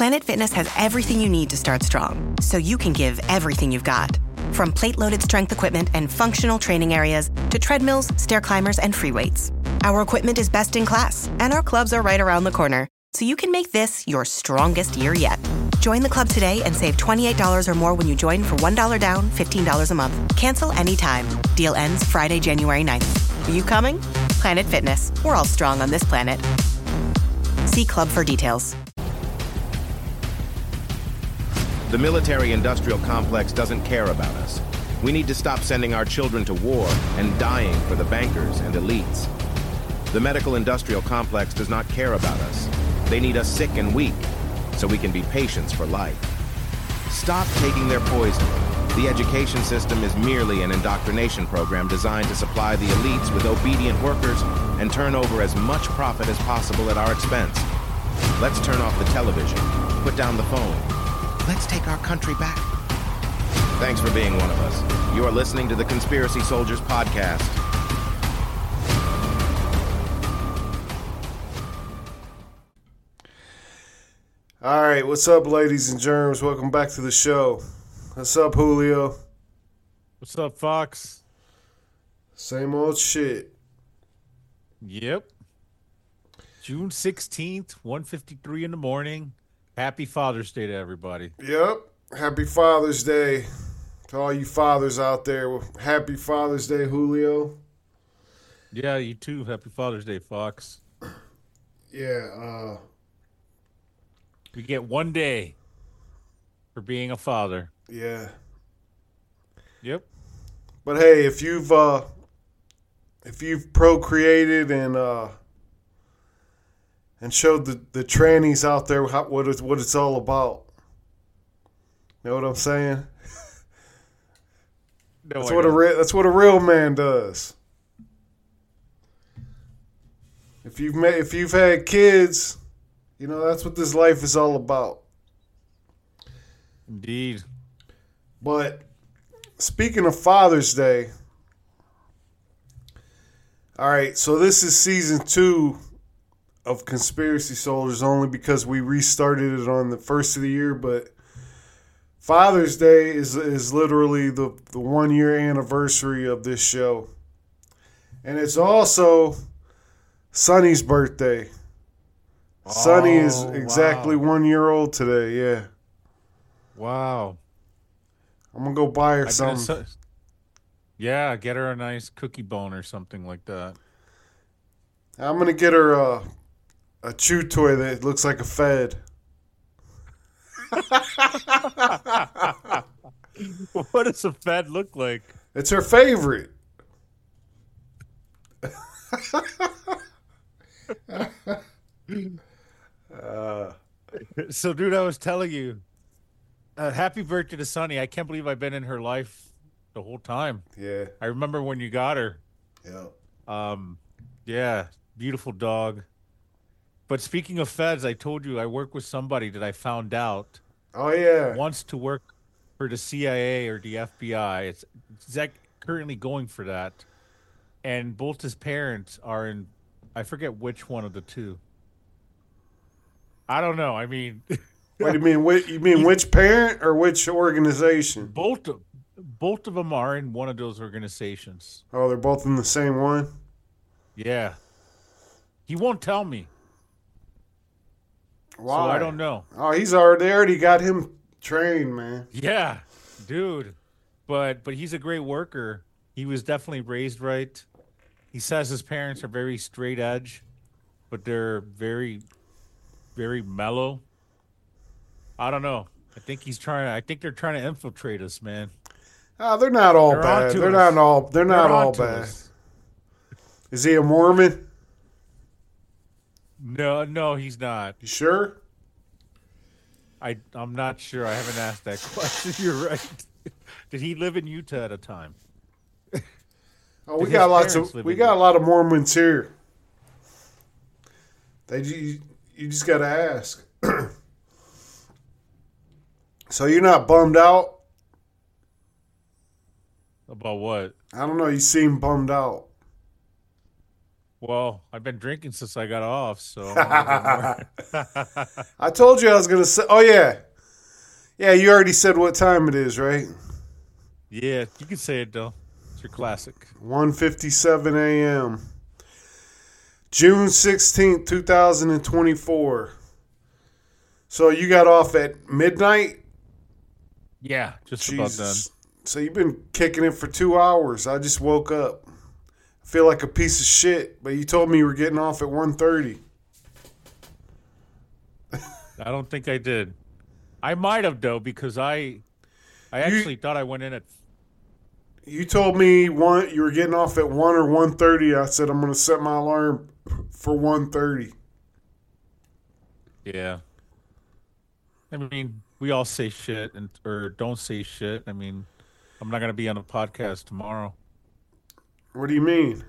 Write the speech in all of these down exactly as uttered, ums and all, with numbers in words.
Planet Fitness has everything you need to start strong, so you can give everything you've got. From plate-loaded strength equipment and functional training areas to treadmills, stair climbers, and free weights. Our equipment is best in class, and our clubs are right around the corner, so you can make this your strongest year yet. Join the club today and save twenty-eight dollars or more when you join for one dollar down, fifteen dollars a month. Cancel anytime. Deal ends Friday, January ninth. Are you coming? Planet Fitness. We're all strong on this planet. See club for details. The military-industrial complex doesn't care about us. We need to stop sending our children to war and dying for the bankers and elites. The medical-industrial complex does not care about us. They need us sick and weak, so we can be patients for life. Stop taking their poison. The education system is merely an indoctrination program designed to supply the elites with obedient workers and turn over as much profit as possible at our expense. Let's turn off the television, put down the phone. Let's take our country back. Thanks for being one of us. You are listening to the Conspiracy Soldiers Podcast. All right, what's up, ladies and germs? Welcome back to the show. What's up, Julio? What's up, Fox? Same old shit. Yep. June sixteenth, one fifty-three in the morning. Happy Father's Day to everybody. Yep. Happy Father's Day to all you fathers out there. Happy Father's Day, Julio. Yeah, you too. Happy Father's Day, Fox. Yeah. Uh, we get one day for being a father. Yeah. Yep. But hey, if you've uh, if you've procreated and uh, and showed the, the trannies out there how, what it's what it's all about, you know what I'm saying? No, that's I what don't. a re- that's what a real man does. If you've met, if you've had kids, you know that's what this life is all about. Indeed. But speaking of Father's Day, all right, so this is season two of Conspiracy Soldiers only because we restarted it on the first of the year, but Father's Day is is literally the, the one year anniversary of this show. And it's also Sonny's birthday. Oh, Sonny is exactly wow. one year old today, yeah. Wow. I'm going to go buy her I something. so- yeah, get her a nice cookie bone or something like that. I'm going to get her a, a chew toy that looks like a Fed. What does a Fed look like? It's her favorite. uh, So, dude, I was telling you, uh, happy birthday to Sonny. I can't believe I've been in her life the whole time. Yeah. I remember when you got her. Yeah. Um, yeah, beautiful dog. But speaking of feds, I told you I work with somebody that I found out Oh, yeah. wants to work for the C I A or the F B I. It's Zach currently going for that. And both his parents are in, I forget which one of the two. I don't know. I mean, What do you mean? Which, you mean which parent or which organization? both of, both of them are in one of those organizations. Oh, they're both in the same one? Yeah. He won't tell me. Why? So I don't know. Oh, he's already, they already got him trained, man. Yeah, dude. But but he's a great worker. He was definitely raised right. He says his parents are very straight edge, but they're very, very mellow. I don't know. I think he's trying. I think they're trying to infiltrate us, man. Oh, they're not all They're bad. onto They're us. not all. They're not They're all onto bad. us. Is he a Mormon? No, no, he's not. You sure? I I'm not sure. I haven't asked that question. You're right. Did he live in Utah at a time? Oh, we His got lots parents of. live We in got a Utah. lot of Mormons here. They you, you just got to ask. So you're not bummed out? About what? I don't know. You seem bummed out. Well, I've been drinking since I got off, so I'm a little bit more. I told you I was gonna say. Oh yeah, yeah. You already said what time it is, right? Yeah, you can say it though. It's your classic. one fifty-seven a.m. June sixteenth, two thousand twenty-four. So you got off at midnight? Yeah, just about done. Jesus. So you've been kicking it for two hours. I just woke up. I feel like a piece of shit, but you told me you were getting off at one thirty. I don't think I did. I might have though, because I I actually thought I went in at You told me one you were getting off at one or one thirty. I said I'm going to set my alarm for one thirty. Yeah. I mean, we all say shit and or don't say shit. I mean, I'm not going to be on a podcast tomorrow. What do you mean?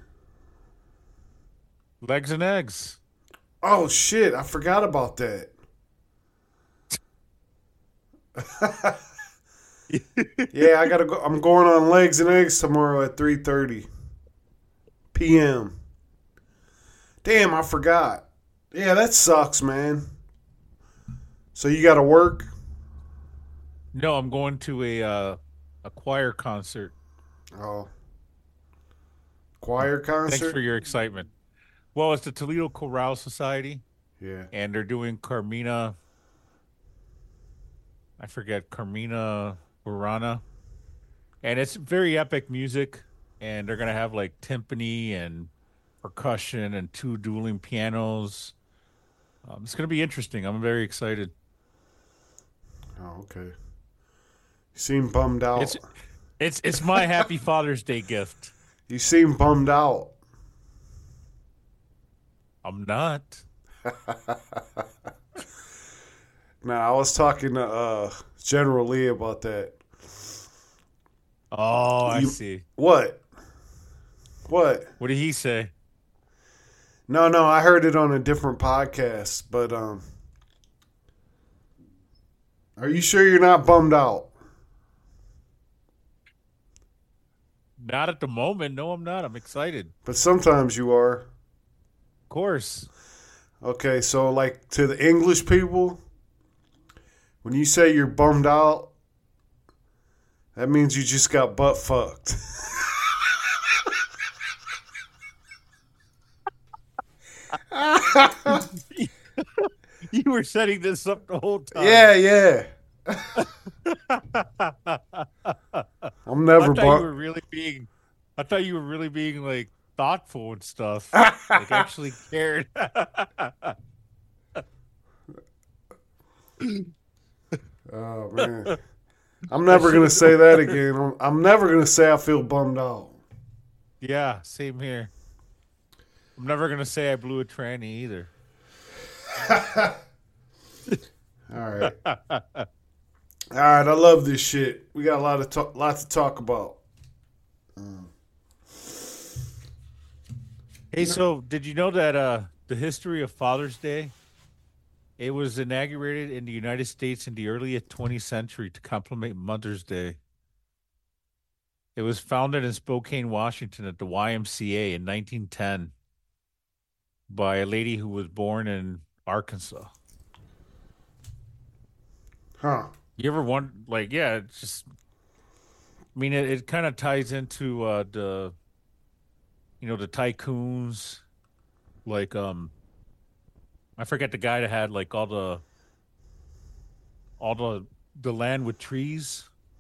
Legs and eggs. Oh shit, I forgot about that. Yeah, I got to go. I'm going on Legs and Eggs tomorrow at three thirty p.m. Damn, I forgot. Yeah, that sucks, man. So you got to work? No, I'm going to a uh, a choir concert. Oh. Choir concert? Thanks for your excitement. Well, it's the Toledo Chorale Society. Yeah. And they're doing Carmina. I forget, Carmina Burana. And it's very epic music. And they're going to have like timpani and percussion and two dueling pianos. Um, it's going to be interesting. I'm very excited. Oh, okay. You seem bummed out. It's it's it's my happy Father's Day gift. You seem bummed out. I'm not. Nah, I was talking to uh, General Lee about that. Oh, I You- see. What? What? What did he say? No, no, I heard it on a different podcast, but um are you sure you're not bummed out? Not at the moment. No, I'm not. I'm excited. But sometimes you are. Of course. Okay, so like to the English people, when you say you're bummed out, that means you just got butt fucked. You were setting this up the whole time. Yeah, yeah. I'm never I thought you were bummed. really being. I thought you were really being like thoughtful and stuff. Like actually cared. Oh man, I'm never gonna say that again. I'm, I'm never gonna say I feel bummed out. Yeah, same here. I'm never gonna say I blew a tranny either. All right, all right. I love this shit. We got a lot of talk, lot to talk about. Hey, so did you know that uh, the history of Father's Day? It was inaugurated in the United States in the early twentieth century to commemorate Mother's Day. It was founded in Spokane, Washington at the Y M C A in nineteen ten by a lady who was born in Arkansas. Huh? You ever wonder, like, yeah, it's just, I mean, it, it kind of ties into uh, the, you know, the tycoons, like, um, I forget the guy that had like all the, all the, the land with trees.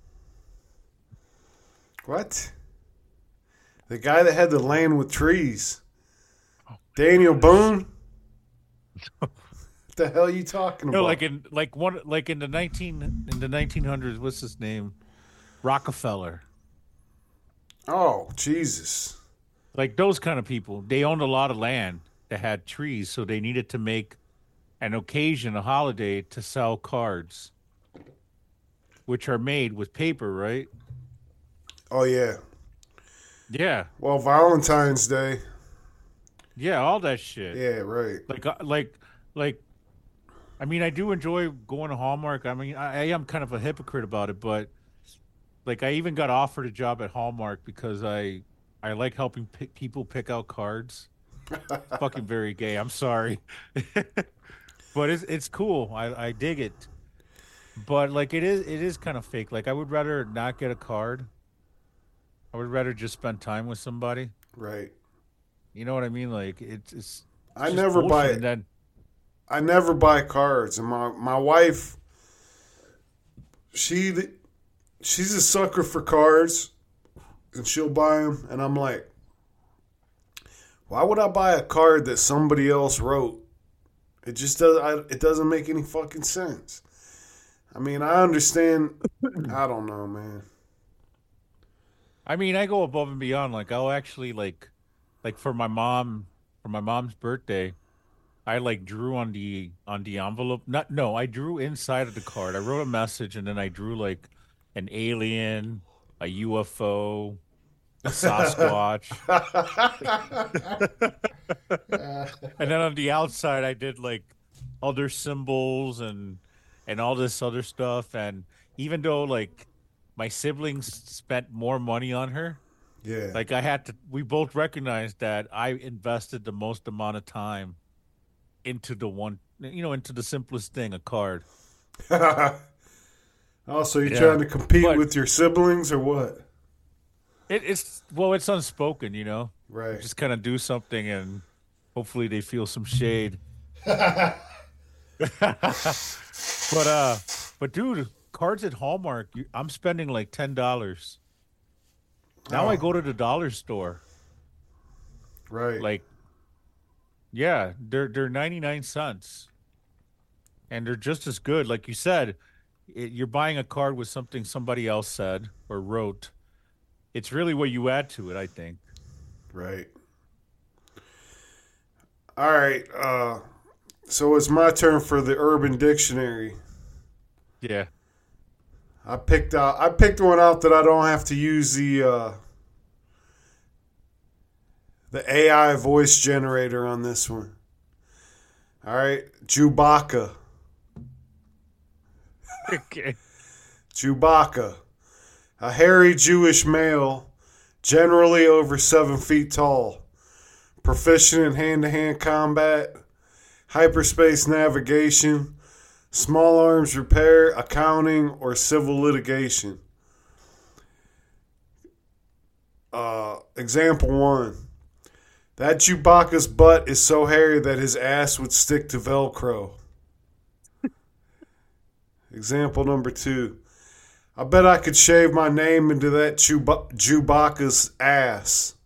What? The guy that had the land with trees, Daniel Boone. What the hell are you talking about? No, like in like one like in the nineteen in the nineteen hundreds. What's his name? Rockefeller. Oh Jesus! Like those kind of people. They owned a lot of land that had trees, so they needed to make an occasion, a holiday, to sell cards, which are made with paper, right? Oh yeah. Yeah, Well, Valentine's Day. yeah, all that shit. Yeah, right. Like, uh, like, like. I mean, I do enjoy going to Hallmark. I mean, I, I am kind of a hypocrite about it, but like, I even got offered a job at Hallmark because I, I like helping pick, people pick out cards. Fucking very gay. I'm sorry. But it's it's cool. I I dig it. But like it is it is kind of fake. Like I would rather not get a card. I would rather just spend time with somebody. Right. You know what I mean? Like it's it's, it's I just never bullshit. buy And then I never buy cards, and my my wife, she she's a sucker for cards, and she'll buy them, and I'm like, why would I buy a card that somebody else wrote? It just does. I, it doesn't make any fucking sense. I mean, I understand. I don't know, man. I mean, I go above and beyond. Like I'll actually like like for my mom for my mom's birthday, I like drew on the on the envelope. Not no, I drew inside of the card. I wrote a message and then I drew like an alien, a U F O, a Sasquatch. And then on the outside I did like other symbols and and all this other stuff. And even though like my siblings spent more money on her, Yeah. like I had to we both recognized that I invested the most amount of time into the one, you know, into the simplest thing, a card. Also, you're Yeah. trying to compete But- with your siblings or what? It, it's well, it's unspoken, you know. Right. Just kind of do something, and hopefully they feel some shade. But uh, but dude, cards at Hallmark, you, I'm spending like ten dollars. Now Oh. I go to the dollar store. Right. Like, yeah, they're they're ninety nine cents, and they're just as good. Like you said, it, you're buying a card with something somebody else said or wrote. It's really what you add to it, I think. Right. All right. Uh, so it's my turn for the Urban Dictionary. Yeah. I picked out. I picked one out that I don't have to use the uh, the A I voice generator on this one. All right, Chewbacca. Okay. Chewbacca, a hairy Jewish male, generally over seven feet tall, proficient in hand-to-hand combat, hyperspace navigation, small arms repair, accounting, or civil litigation. Uh, example one. That Chewbacca's butt is so hairy that his ass would stick to Velcro. Example number two. I bet I could shave my name into that Chewba- Chewbacca's ass.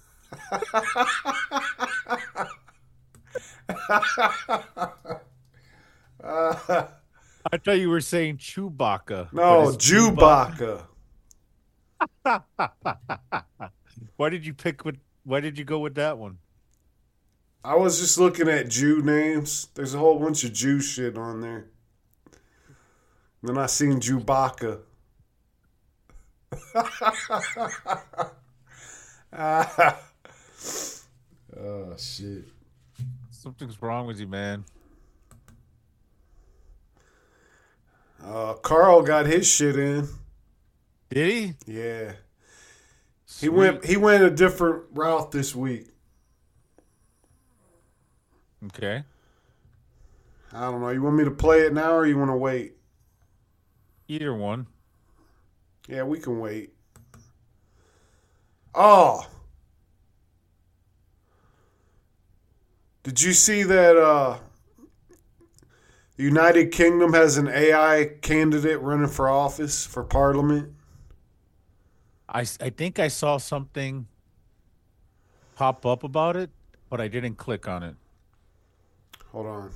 I thought you were saying Chewbacca. No, but it's Chewba- Chewbacca. Why did you pick with? Why did you go with that one? I was just looking at Jew names. There's a whole bunch of Jew shit on there. Then I seen Chewbacca. Oh, shit. Something's wrong with you, man. Uh, Carl got his shit in. Did he? Yeah. He Sweet. went he went a different route this week. Okay. I don't know. You want me to play it now or you want to wait? Either one. Yeah, we can wait. Oh. Did you see that uh, the United Kingdom has an A I candidate running for office for parliament? I, s- I think I saw something pop up about it, but I didn't click on it. Hold on.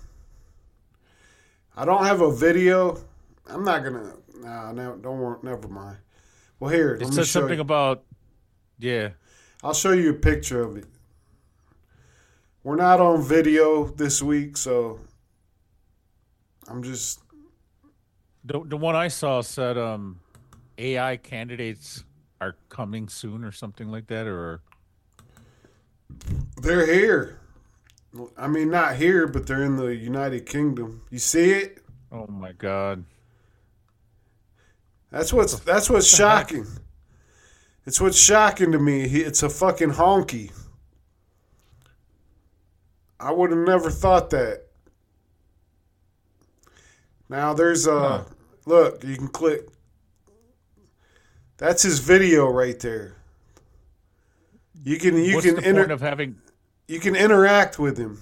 I don't have a video. I'm not gonna. Nah, no, don't worry. Never mind. Well, here. It let me says show something you. about, yeah. I'll show you a picture of it. We're not on video this week, so I'm just. The the one I saw said um, A I candidates are coming soon or something like that, or They're here. I mean, not here, but they're in the United Kingdom. You see it? oh my god. That's what's that's what's shocking. It's what's shocking to me. He- It's a fucking honky. I would have never thought that. Now there's a Huh. look. You can click. That's his video right there. You can you What's can the inter- point of having? you can interact with him.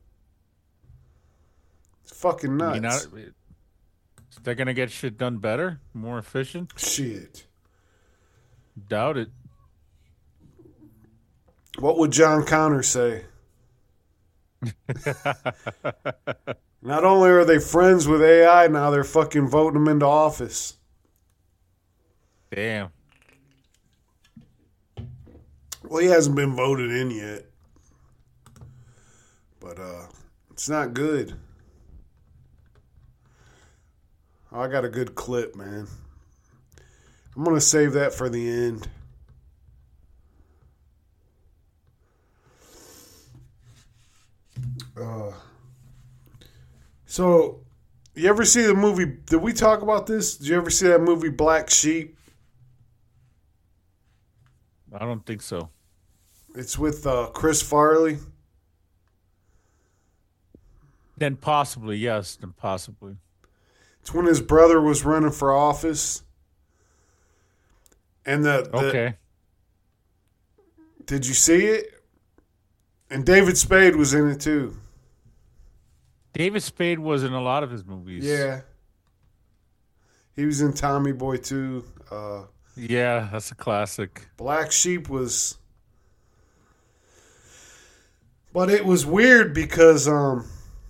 It's fucking nuts. You know, they're gonna get shit done better, more efficient. Shit. Doubt it. What would John Connor say? Not only are they friends with A I, now they're fucking voting him into office. Damn. Well, he hasn't been voted in yet. But uh it's not good. Oh, I got a good clip, man. I'm going to save that for the end. Uh, so, you ever see the movie? Did we talk about this? Did you ever see that movie Black Sheep? I don't think so. It's with uh, Chris Farley. Then possibly, yes. Then possibly. It's when his brother was running for office. And the, the Okay. Did you see it? And David Spade was in it too. David Spade was in a lot of his movies. Yeah. He was in Tommy Boy too. Uh, Yeah, that's a classic. Black Sheep was. But it was weird because um,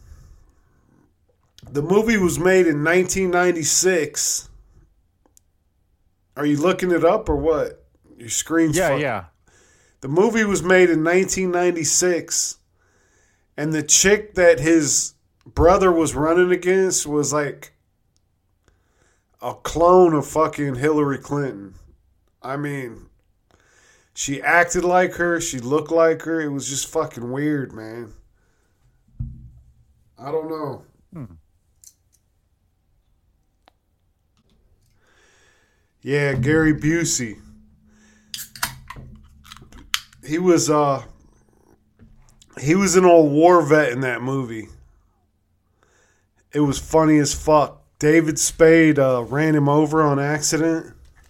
the movie was made in nineteen ninety-six. Are you looking it up or what? Your screen's Yeah, fuck- yeah. The movie was made in nineteen ninety-six, and the chick that his brother was running against was like a clone of fucking Hillary Clinton. I mean, she acted like her, she looked like her. It was just fucking weird, man. I don't know. Hmm. Yeah, Gary Busey. He was uh he was an old war vet in that movie. It was funny as fuck. David Spade uh, ran him over on accident.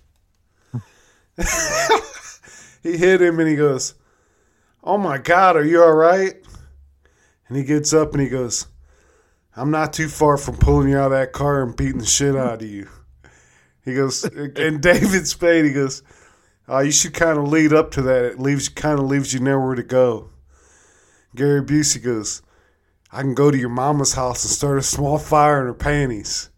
He hit him and he goes, "Oh my God, are you all right?" And he gets up and he goes, "I'm not too far from pulling you out of that car and beating the shit out of you." He goes, and David Spade, he goes, "Oh, you should kind of lead up to that. It leaves kind of leaves you nowhere to go." Gary Busey goes, "I can go to your mama's house and start a small fire in her panties."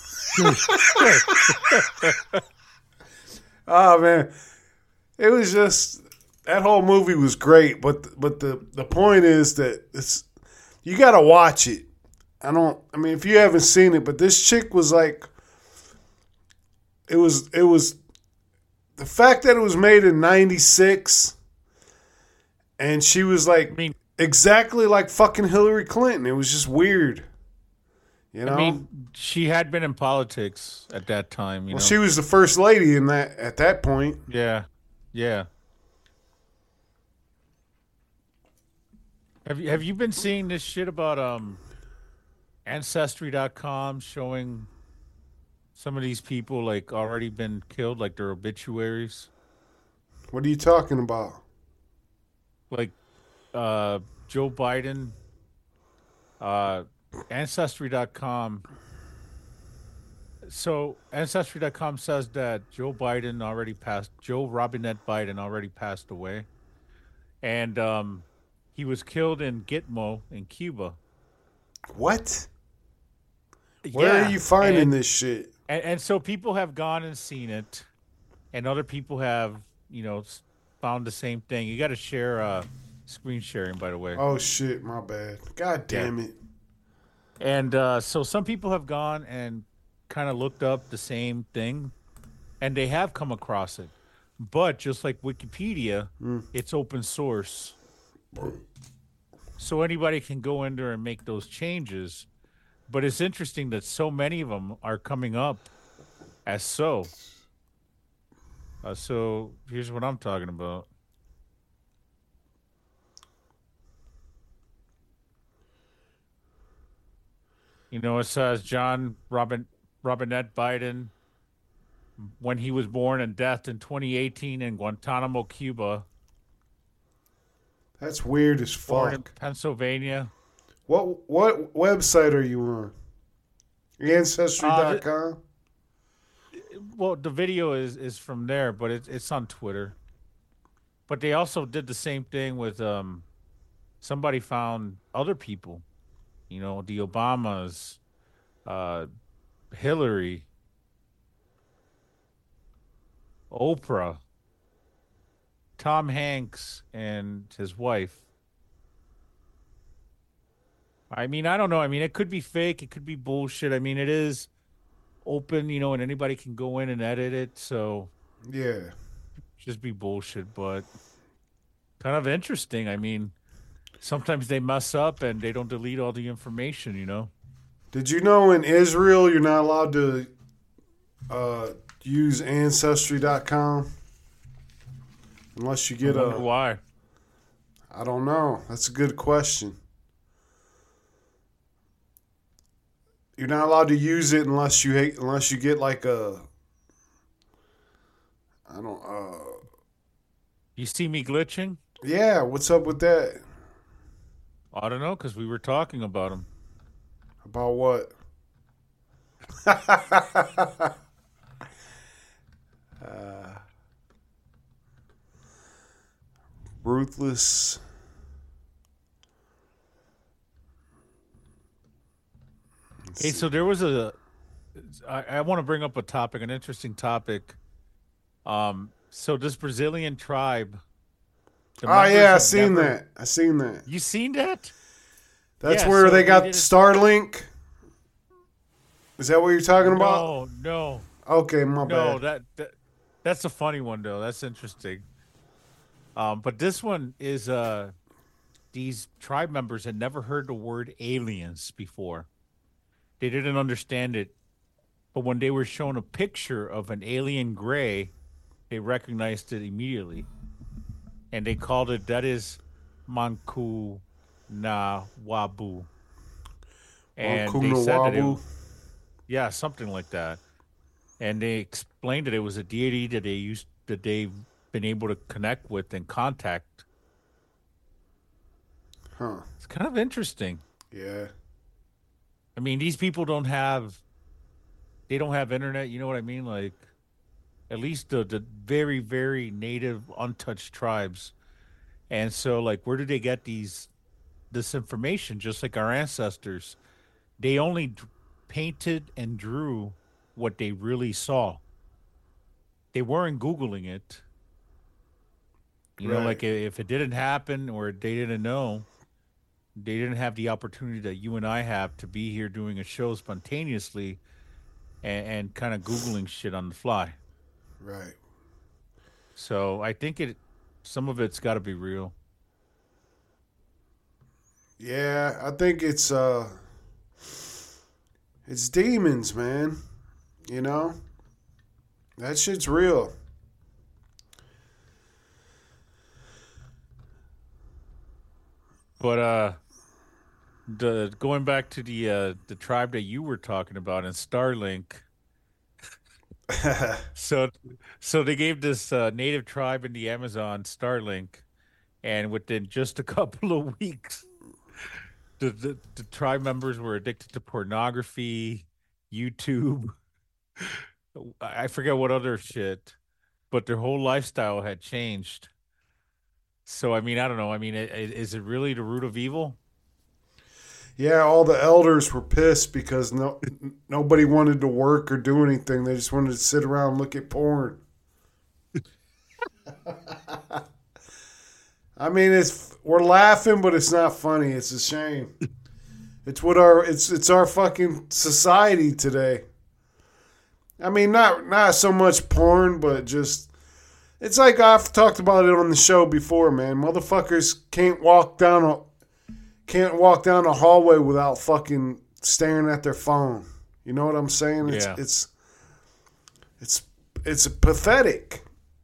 Oh man, it was just that whole movie was great. But but the the point is that it's you got to watch it. I don't. I mean, if you haven't seen it, but this chick was like, it was it was the fact that it was made in ninety-six, and she was like I mean, exactly like fucking Hillary Clinton. It was just weird. You know, I mean, she had been in politics at that time. You well, know, she was the first lady in that at that point. yeah, yeah. Have you have you been seeing this shit about um, Ancestry dot com showing some of these people like already been killed, like their obituaries, What are you talking about? like uh, Joe Biden. Uh, Ancestry dot com. So Ancestry dot com says that Joe Biden already passed. Joe Robinette Biden already passed away, and um, he was killed in Gitmo in Cuba. What? Where Yeah, are you finding and, this shit? And, and so people have gone and seen it, and other people have, you know, s- found the same thing. You got to share uh, screen sharing, by the way. Oh shit, my bad. God damn it. And uh, so some people have gone and kind of looked up the same thing, and they have come across it. But just like Wikipedia, it's open source. So anybody can go in there and make those changes. But it's interesting that so many of them are coming up as so. Uh, so here's what I'm talking about. You know, it says John Robin Robinette Biden when he was born and death in twenty eighteen in Guantanamo, Cuba. That's weird as Born in fuck. Pennsylvania. What what website are you on? Ancestry dot com? Uh, well, the video is is from there, but it, it's on Twitter. But they also did the same thing with um somebody found other people, you know, the Obamas, uh, Hillary, Oprah, Tom Hanks, and his wife. I mean, I don't know. I mean, it could be fake. It could be bullshit. I mean, it is open, you know, and anybody can go in and edit it. So Yeah. just be bullshit, but kind of interesting. I mean, sometimes they mess up and they don't delete all the information, you know? Did you know in Israel you're not allowed to uh, use Ancestry dot com unless you get I wonder a. why. I don't know. That's a good question. You're not allowed to use it unless you hate, unless you get like a. I don't. Uh, You see me glitching? yeah. What's up with that? I don't know, because we were talking about them. About what? uh, ruthless. Hey, so there was a. I, I want to bring up a topic, an interesting topic. Um, so this Brazilian tribe. the Oh members yeah, I have seen never- that. I seen that. You seen that? That's Yeah, where so they they got did it- Starlink. Is that what you're talking about? No, no, Okay, my no. bad. That, that that's a funny one though. That's interesting. Um, but this one is uh, these tribe members had never heard the word aliens before. They didn't understand it, but when they were shown a picture of an alien gray, they recognized it immediately, and they called it that is Manku na Wabu. And they said that it, Mankunawabu. yeah, something like that. And they explained that it was a deity that they used that they've been able to connect with and contact. Huh. It's kind of interesting. Yeah. I mean, these people don't have they don't have internet, you know what I mean? Like at least the the very, very native untouched tribes. And so like where do they get these this information just like our ancestors? They only d- painted and drew what they really saw. They weren't Googling it. You know, Right. like i- if it didn't happen or they didn't know, they didn't have the opportunity that you and I have to be here doing a show spontaneously and, and kind of Googling shit on the fly. Right. So I think it, some of it's got to be real. Yeah, I think it's uh it's demons, man. You know? That shit's real. But uh, the going back to the uh, the tribe that you were talking about in Starlink. So, so they gave this uh, native tribe in the Amazon Starlink, and within just a couple of weeks, the, the the tribe members were addicted to pornography, YouTube. I forget what other shit, but their whole lifestyle had changed. So, I mean, I don't know. I mean, i- i- is it really the root of evil? Yeah, all the elders were pissed because no nobody wanted to work or do anything. They just wanted to sit around and look at porn. I mean, it's we're laughing, but it's not funny. It's a shame. It's what our it's it's our fucking society today. I mean, not not so much porn, but just it's like I've talked about it on the show before, man. Motherfuckers can't walk down a can't walk down a hallway without fucking staring at their phone. You know what I'm saying? It's Yeah. it's it's it's pathetic.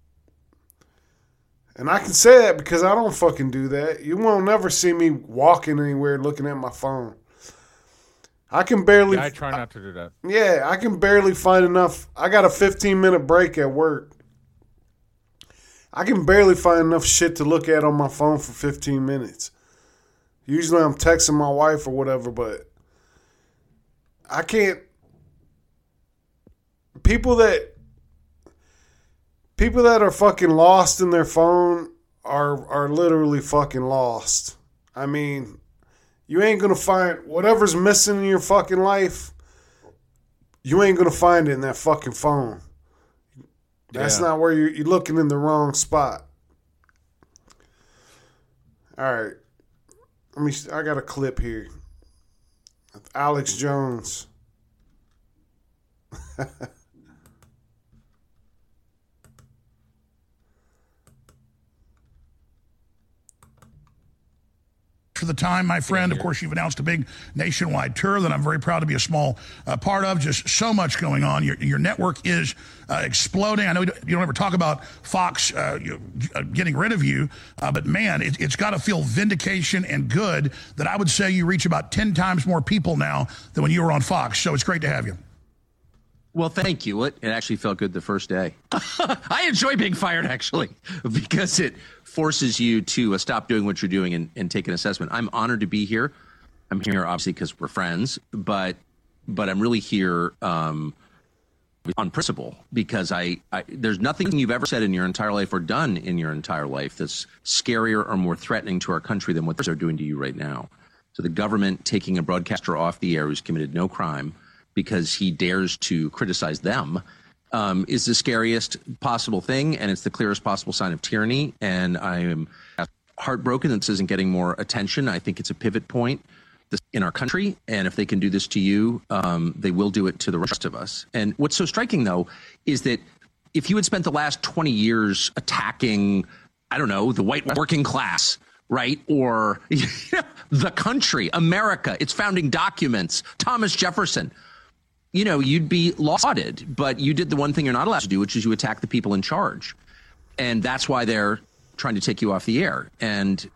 And I can say that because I don't fucking do that. You won't never see me walking anywhere looking at my phone. I can barely. Yeah, I try not to do that. Yeah, I can barely find enough. I got a fifteen minute break at work. I can barely find enough shit to look at on my phone for fifteen minutes. Usually I'm texting my wife or whatever, but I can't. People that people that are fucking lost in their phone are are literally fucking lost. I mean, you ain't gonna find whatever's missing in your fucking life. You ain't gonna find it in that fucking phone. That's yeah. not where you're, you're looking in the wrong spot. All right, let me. I got a clip here. Alex Jones. For the time, my friend. Of course, you've announced a big nationwide tour that I'm very proud to be a small uh, part of. Just so much going on. Your, your network is uh, exploding. I know you don't ever talk about Fox uh, you, uh, getting rid of you, uh, but man, it, it's got to feel vindication and good that I would say you reach about ten times more people now than when you were on Fox. So it's great to have you. Well, thank you. It, it actually felt good the first day. I enjoy being fired, actually, because it forces you to uh, stop doing what you're doing and, and take an assessment. I'm honored to be here. I'm here, obviously, because we're friends, but but I'm really here um, on principle because I, I there's nothing you've ever said in your entire life or done in your entire life that's scarier or more threatening to our country than what they're doing to you right now. So the government taking a broadcaster off the air who's committed no crime because he dares to criticize them, um, is the scariest possible thing, and it's the clearest possible sign of tyranny. And I am heartbroken that this isn't getting more attention. I think it's a pivot point in our country, and if they can do this to you, um, they will do it to the rest of us. And what's so striking, though, is that if you had spent the last twenty years attacking, I don't know, the white working class, right? Or you know, the country, America, its founding documents, Thomas Jefferson, you know, you'd be lauded, but you did the one thing you're not allowed to do, which is you attack the people in charge. And that's why they're trying to take you off the air. And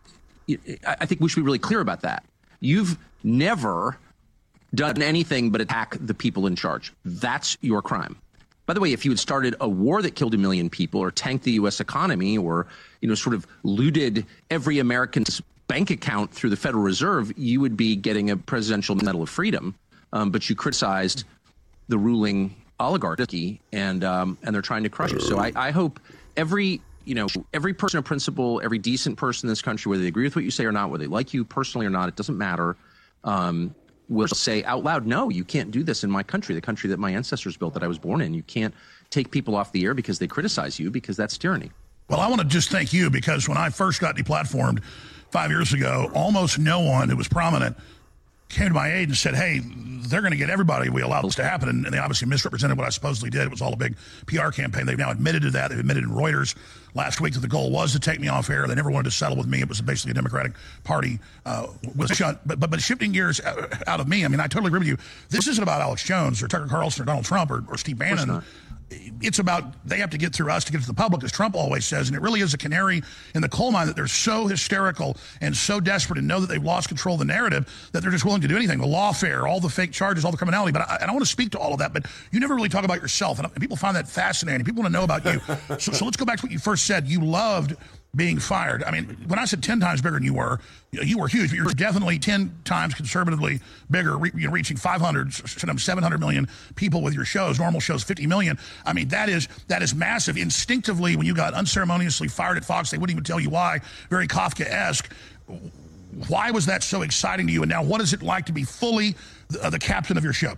I think we should be really clear about that. You've never done anything but attack the people in charge. That's your crime. By the way, if you had started a war that killed a million people or tanked the U S economy or, you know, sort of looted every American's bank account through the Federal Reserve, you would be getting a Presidential Medal of Freedom. Um, but you criticized the ruling oligarchy, and um, and they're trying to crush you. So I, I hope every you know every person of principle, every decent person in this country, whether they agree with what you say or not, whether they like you personally or not, it doesn't matter, um, will say out loud, no, you can't do this in my country, the country that my ancestors built, that I was born in. You can't take people off the air because they criticize you, because that's tyranny. Well, I want to just thank you, because when I first got deplatformed five years ago, almost no one who was prominent came to my aid and said, hey, they're going to get everybody. We allow this to happen. And, and they obviously misrepresented what I supposedly did. It was all a big P R campaign. They've now admitted to that. They've admitted in Reuters last week that the goal was to take me off air. They never wanted to settle with me. It was basically a Democratic Party uh, was shut. But, but but shifting gears out of me, I mean, I totally agree with you. This isn't about Alex Jones or Tucker Carlson or Donald Trump or, or Steve Bannon. It's about they have to get through us to get to the public, as Trump always says. And it really is a canary in the coal mine that they're so hysterical and so desperate and know that they've lost control of the narrative that they're just willing to do anything. The lawfare, all the fake charges, all the criminality. But I, and I want to speak to all of that. But you never really talk about yourself. And people find that fascinating. People want to know about you. so, so let's go back to what you first said. You loved being fired. I mean, when I said ten times bigger than you were, you were huge, but you're definitely ten times conservatively bigger, re- you know, reaching five hundred, seven hundred million people with your shows, normal shows fifty million. I mean, that is that is massive. Instinctively, when you got unceremoniously fired at Fox, they wouldn't even tell you why, very Kafka-esque. Why was that so exciting to you? And now what is it like to be fully the, uh, the captain of your ship?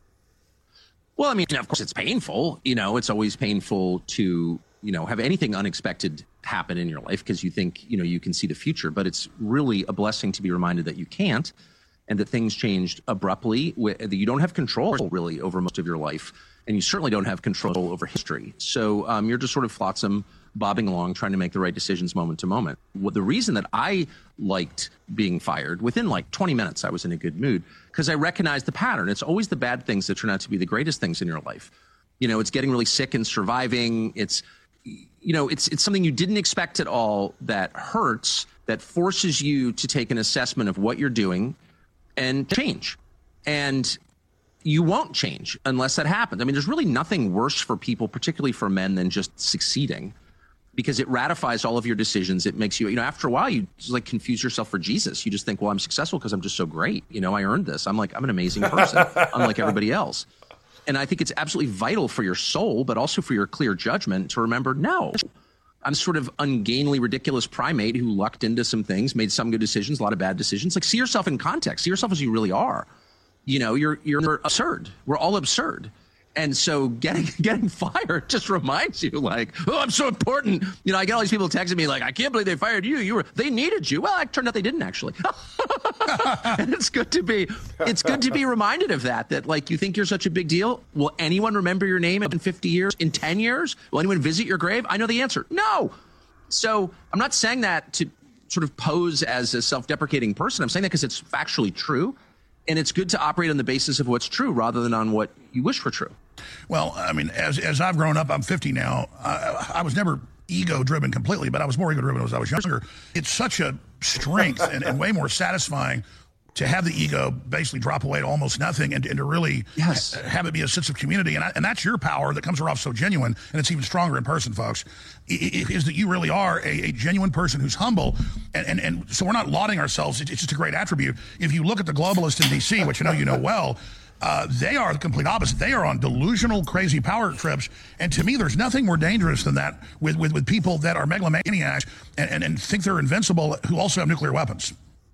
Well, I mean, of course, it's painful. You know, it's always painful to, you know, have anything unexpected happen in your life because you think, you know, you can see the future. But it's really a blessing to be reminded that you can't, and that things changed abruptly, that you don't have control really over most of your life, and you certainly don't have control over history. So um, you're just sort of flotsam, bobbing along, trying to make the right decisions moment to moment. Well, the reason that I liked being fired, within like twenty minutes, I was in a good mood because I recognized the pattern. It's always the bad things that turn out to be the greatest things in your life. You know, it's getting really sick and surviving. It's, you know, it's it's something you didn't expect at all that hurts, that forces you to take an assessment of what you're doing and change. And you won't change unless that happens. I mean, there's really nothing worse for people, particularly for men, than just succeeding, because it ratifies all of your decisions. It makes you, you know, after a while, you just like confuse yourself for Jesus. You just think, well, I'm successful because I'm just so great. You know, I earned this. I'm like, I'm an amazing person, unlike everybody else. And I think it's absolutely vital for your soul, but also for your clear judgment to remember, no, I'm sort of ungainly, ridiculous primate who lucked into some things, made some good decisions, a lot of bad decisions. Like, see yourself in context. See yourself as you really are. You know, you're you're absurd. We're all absurd. And so getting getting fired just reminds you, like, oh, I'm so important. You know, I get all these people texting me like, I can't believe they fired you. You were they needed you. Well, it turned out they didn't actually. And it's good to be it's good to be reminded of that. That like you think you're such a big deal. Will anyone remember your name in fifty years? In ten years? Will anyone visit your grave? I know the answer. No. So I'm not saying that to sort of pose as a self-deprecating person. I'm saying that because it's factually true. And it's good to operate on the basis of what's true rather than on what you wish were true. Well, I mean, as as I've grown up, I'm fifty now. I, I was never ego-driven completely, but I was more ego-driven as I was younger. It's such a strength and, and way more satisfying to have the ego basically drop away to almost nothing and, and to really yes. ha- have it be a sense of community. And, I, and that's your power that comes off so genuine, and it's even stronger in person, folks, I, I, is that you really are a, a genuine person who's humble. And, and, and so we're not lauding ourselves. It's, it's just a great attribute. If you look at the globalists in D C, which I know you know well, uh, they are the complete opposite. They are on delusional, crazy power trips. And to me, there's nothing more dangerous than that with, with, with people that are megalomaniacs and, and, and think they're invincible who also have nuclear weapons.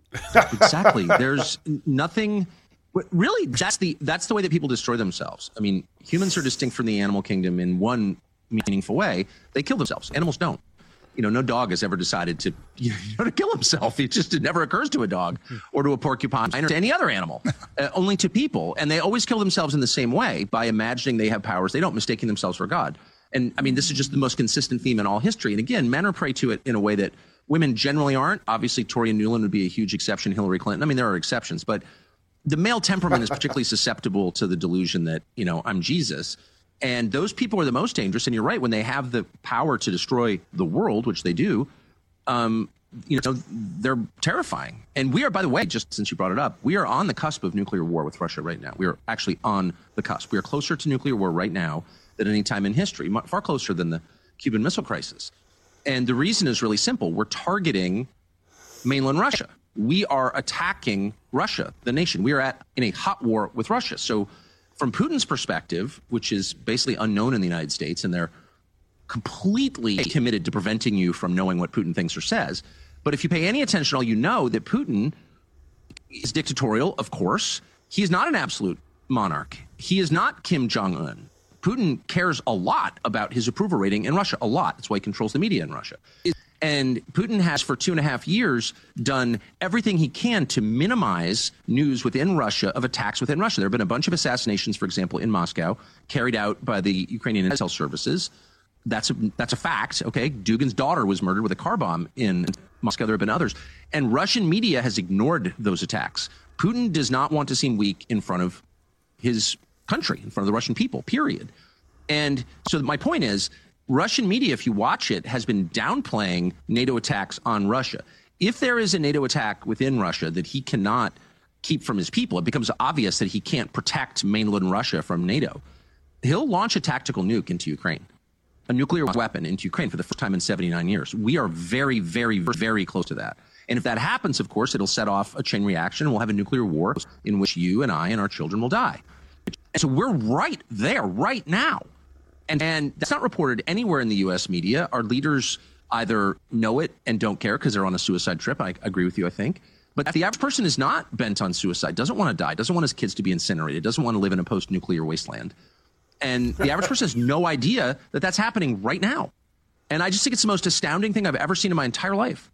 Exactly. There's nothing really. That's the that's the way that people destroy themselves. I mean, humans are distinct from the animal kingdom in one meaningful way. They kill themselves. Animals don't. You know, no dog has ever decided to you know to kill himself. It just it never occurs to a dog or to a porcupine or to any other animal. Uh, only to people, and they always kill themselves in the same way by imagining they have powers they don't, mistaking themselves for God. And I mean, this is just the most consistent theme in all history. And again, men are prey to it in a way that women generally aren't. Obviously, Tory and Nuland would be a huge exception. Hillary Clinton. I mean, there are exceptions, but the male temperament is particularly susceptible to the delusion that, you know, I'm Jesus. And those people are the most dangerous. And you're right, when they have the power to destroy the world, which they do, um, you know, they're terrifying. And we are, by the way, just since you brought it up, we are on the cusp of nuclear war with Russia right now. We are actually on the cusp. We are closer to nuclear war right now than any time in history, far closer than the Cuban Missile Crisis. And the reason is really simple. We're targeting mainland Russia. We are attacking Russia, the nation. We are at in a hot war with Russia. So from Putin's perspective, which is basically unknown in the United States, and they're completely committed to preventing you from knowing what Putin thinks or says. But if you pay any attention, all you know that Putin is dictatorial, of course. He is not an absolute monarch. He is not Kim Jong-un. Putin cares a lot about his approval rating in Russia, a lot. That's why he controls the media in Russia. And Putin has, for two and a half years, done everything he can to minimize news within Russia of attacks within Russia. There have been a bunch of assassinations, for example, in Moscow, carried out by the Ukrainian intel services. That's a, that's a fact, okay? Dugin's daughter was murdered with a car bomb in Moscow. There have been others. And Russian media has ignored those attacks. Putin does not want to seem weak in front of his country, in front of the Russian people, period. And so my point is, Russian media, if you watch it, has been downplaying NATO attacks on Russia. If there is a NATO attack within Russia that he cannot keep from his people, it becomes obvious that he can't protect mainland Russia from NATO. He'll launch a tactical nuke into Ukraine, a nuclear weapon into Ukraine for the first time in seventy-nine years. We are very, very, very close to that. And if that happens, of course, it'll set off a chain reaction, and we'll have a nuclear war in which you and I and our children will die. And so we're right there, right now. And, and that's not reported anywhere in the U S media. Our leaders either know it and don't care because they're on a suicide trip. I agree with you, I think. But the average person is not bent on suicide, doesn't want to die, doesn't want his kids to be incinerated, doesn't want to live in a post-nuclear wasteland. And the average person has no idea that that's happening right now. And I just think it's the most astounding thing I've ever seen in my entire life.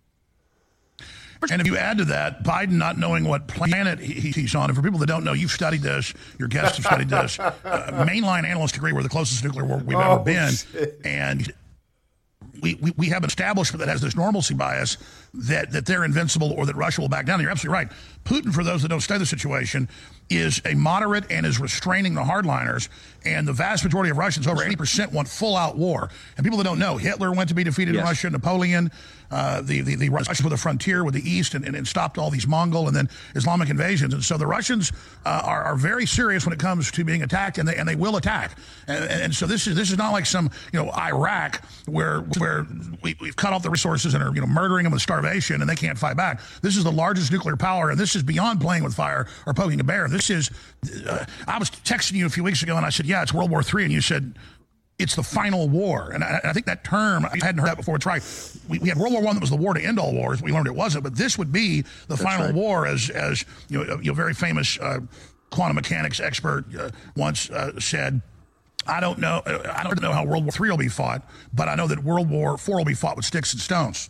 And if you add to that, Biden not knowing what planet he, he's on, and for people that don't know, you've studied this, your guests have studied this, uh, mainline analysts agree we're the closest nuclear war we've oh, ever been. Shit. And we, we, we have an establishment that has this normalcy bias that, that they're invincible or that Russia will back down. You're absolutely right. Putin, for those that don't study the situation, is a moderate and is restraining the hardliners. And the vast majority of Russians, over eighty percent, want full-out war. And people that don't know, Hitler went to be defeated yes. in Russia, Napoleon, uh, the, the, the Russians with the frontier with the East and, and, and stopped all these Mongol and then Islamic invasions. And so the Russians uh, are, are very serious when it comes to being attacked, and they, and they will attack. And, and so this is this is not like some, you know, Iraq where where we, we've cut off the resources and are, you know, murdering them with starvation and they can't fight back. This is the largest nuclear power, and this is beyond playing with fire or poking a bear. This is, uh, I was texting you a few weeks ago and I said, yeah, it's World War Three. And you said, it's the final war. And I, I think that term, I hadn't heard that before. It's right. We, we had World War One that was the war to end all wars. We learned it wasn't. But this would be the That's final right. war, as, as you know, a you know, very famous uh, quantum mechanics expert uh, once uh, said, I don't know I don't know how World War Three will be fought, but I know that World War Four will be fought with sticks and stones.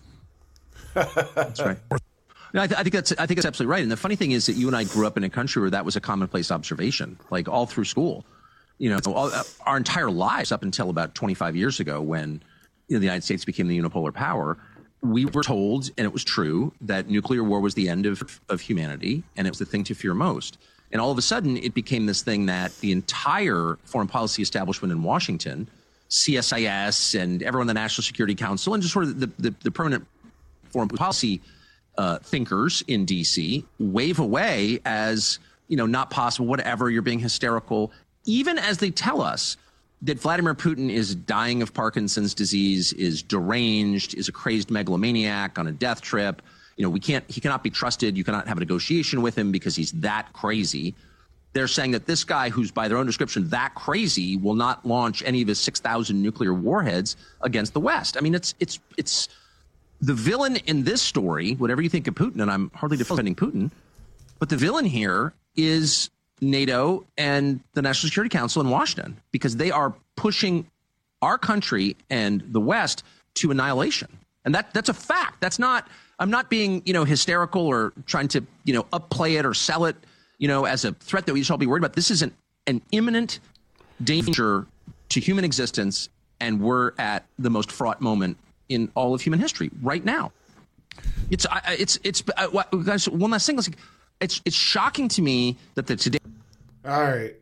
That's right. No, I, th- I think that's I think that's absolutely right. And the funny thing is that you and I grew up in a country where that was a commonplace observation, like all through school. You know, all, our entire lives up until about twenty-five years ago, when you know, the United States became the unipolar power, we were told, and it was true, that nuclear war was the end of of humanity, and it was the thing to fear most. And all of a sudden, it became this thing that the entire foreign policy establishment in Washington, C S I S, and everyone in the National Security Council, and just sort of the the, the permanent foreign policy uh, thinkers in D C wave away as, you know, not possible, whatever, you're being hysterical, even as they tell us that Vladimir Putin is dying of Parkinson's disease, is deranged, is a crazed megalomaniac on a death trip. You know, we can't, he cannot be trusted. You cannot have a negotiation with him because he's that crazy. They're saying that this guy, who's by their own description that crazy, will not launch any of his six thousand nuclear warheads against the West. I mean, it's, it's, it's, the villain in this story, whatever you think of Putin, and I'm hardly defending Putin, but the villain here is NATO and the National Security Council in Washington, because they are pushing our country and the West to annihilation. And that that's a fact. That's not, I'm not being, you know, hysterical or trying to, you know, upplay it or sell it, you know, as a threat that we should all be worried about. This is an, an imminent danger to human existence, and we're at the most fraught moment in all of human history right now. It's I, it's it's uh, guys. One last thing. It's it's shocking to me that the today. All right.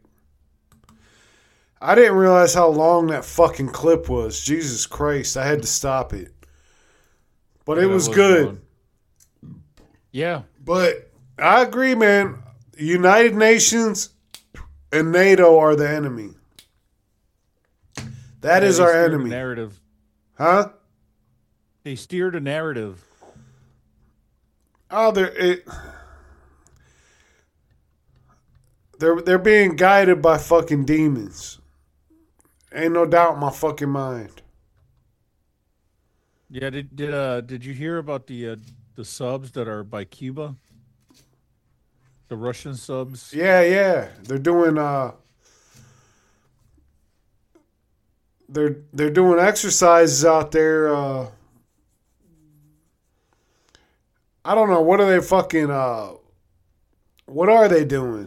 I didn't realize how long that fucking clip was. Jesus Christ! I had to stop it, but yeah, it was, was good. Fun. Yeah, but I agree, man. United Nations and NATO are the enemy. That yeah, is our enemy. Narrative, huh? They steered a narrative. Oh, they're it, they're they're being guided by fucking demons. Ain't no doubt in my fucking mind. Yeah, did did uh did you hear about the uh, the subs that are by Cuba? The Russian subs? Yeah, yeah. They're doing uh they're they're doing exercises out there. Uh, I don't know. What are they fucking uh what are they doing?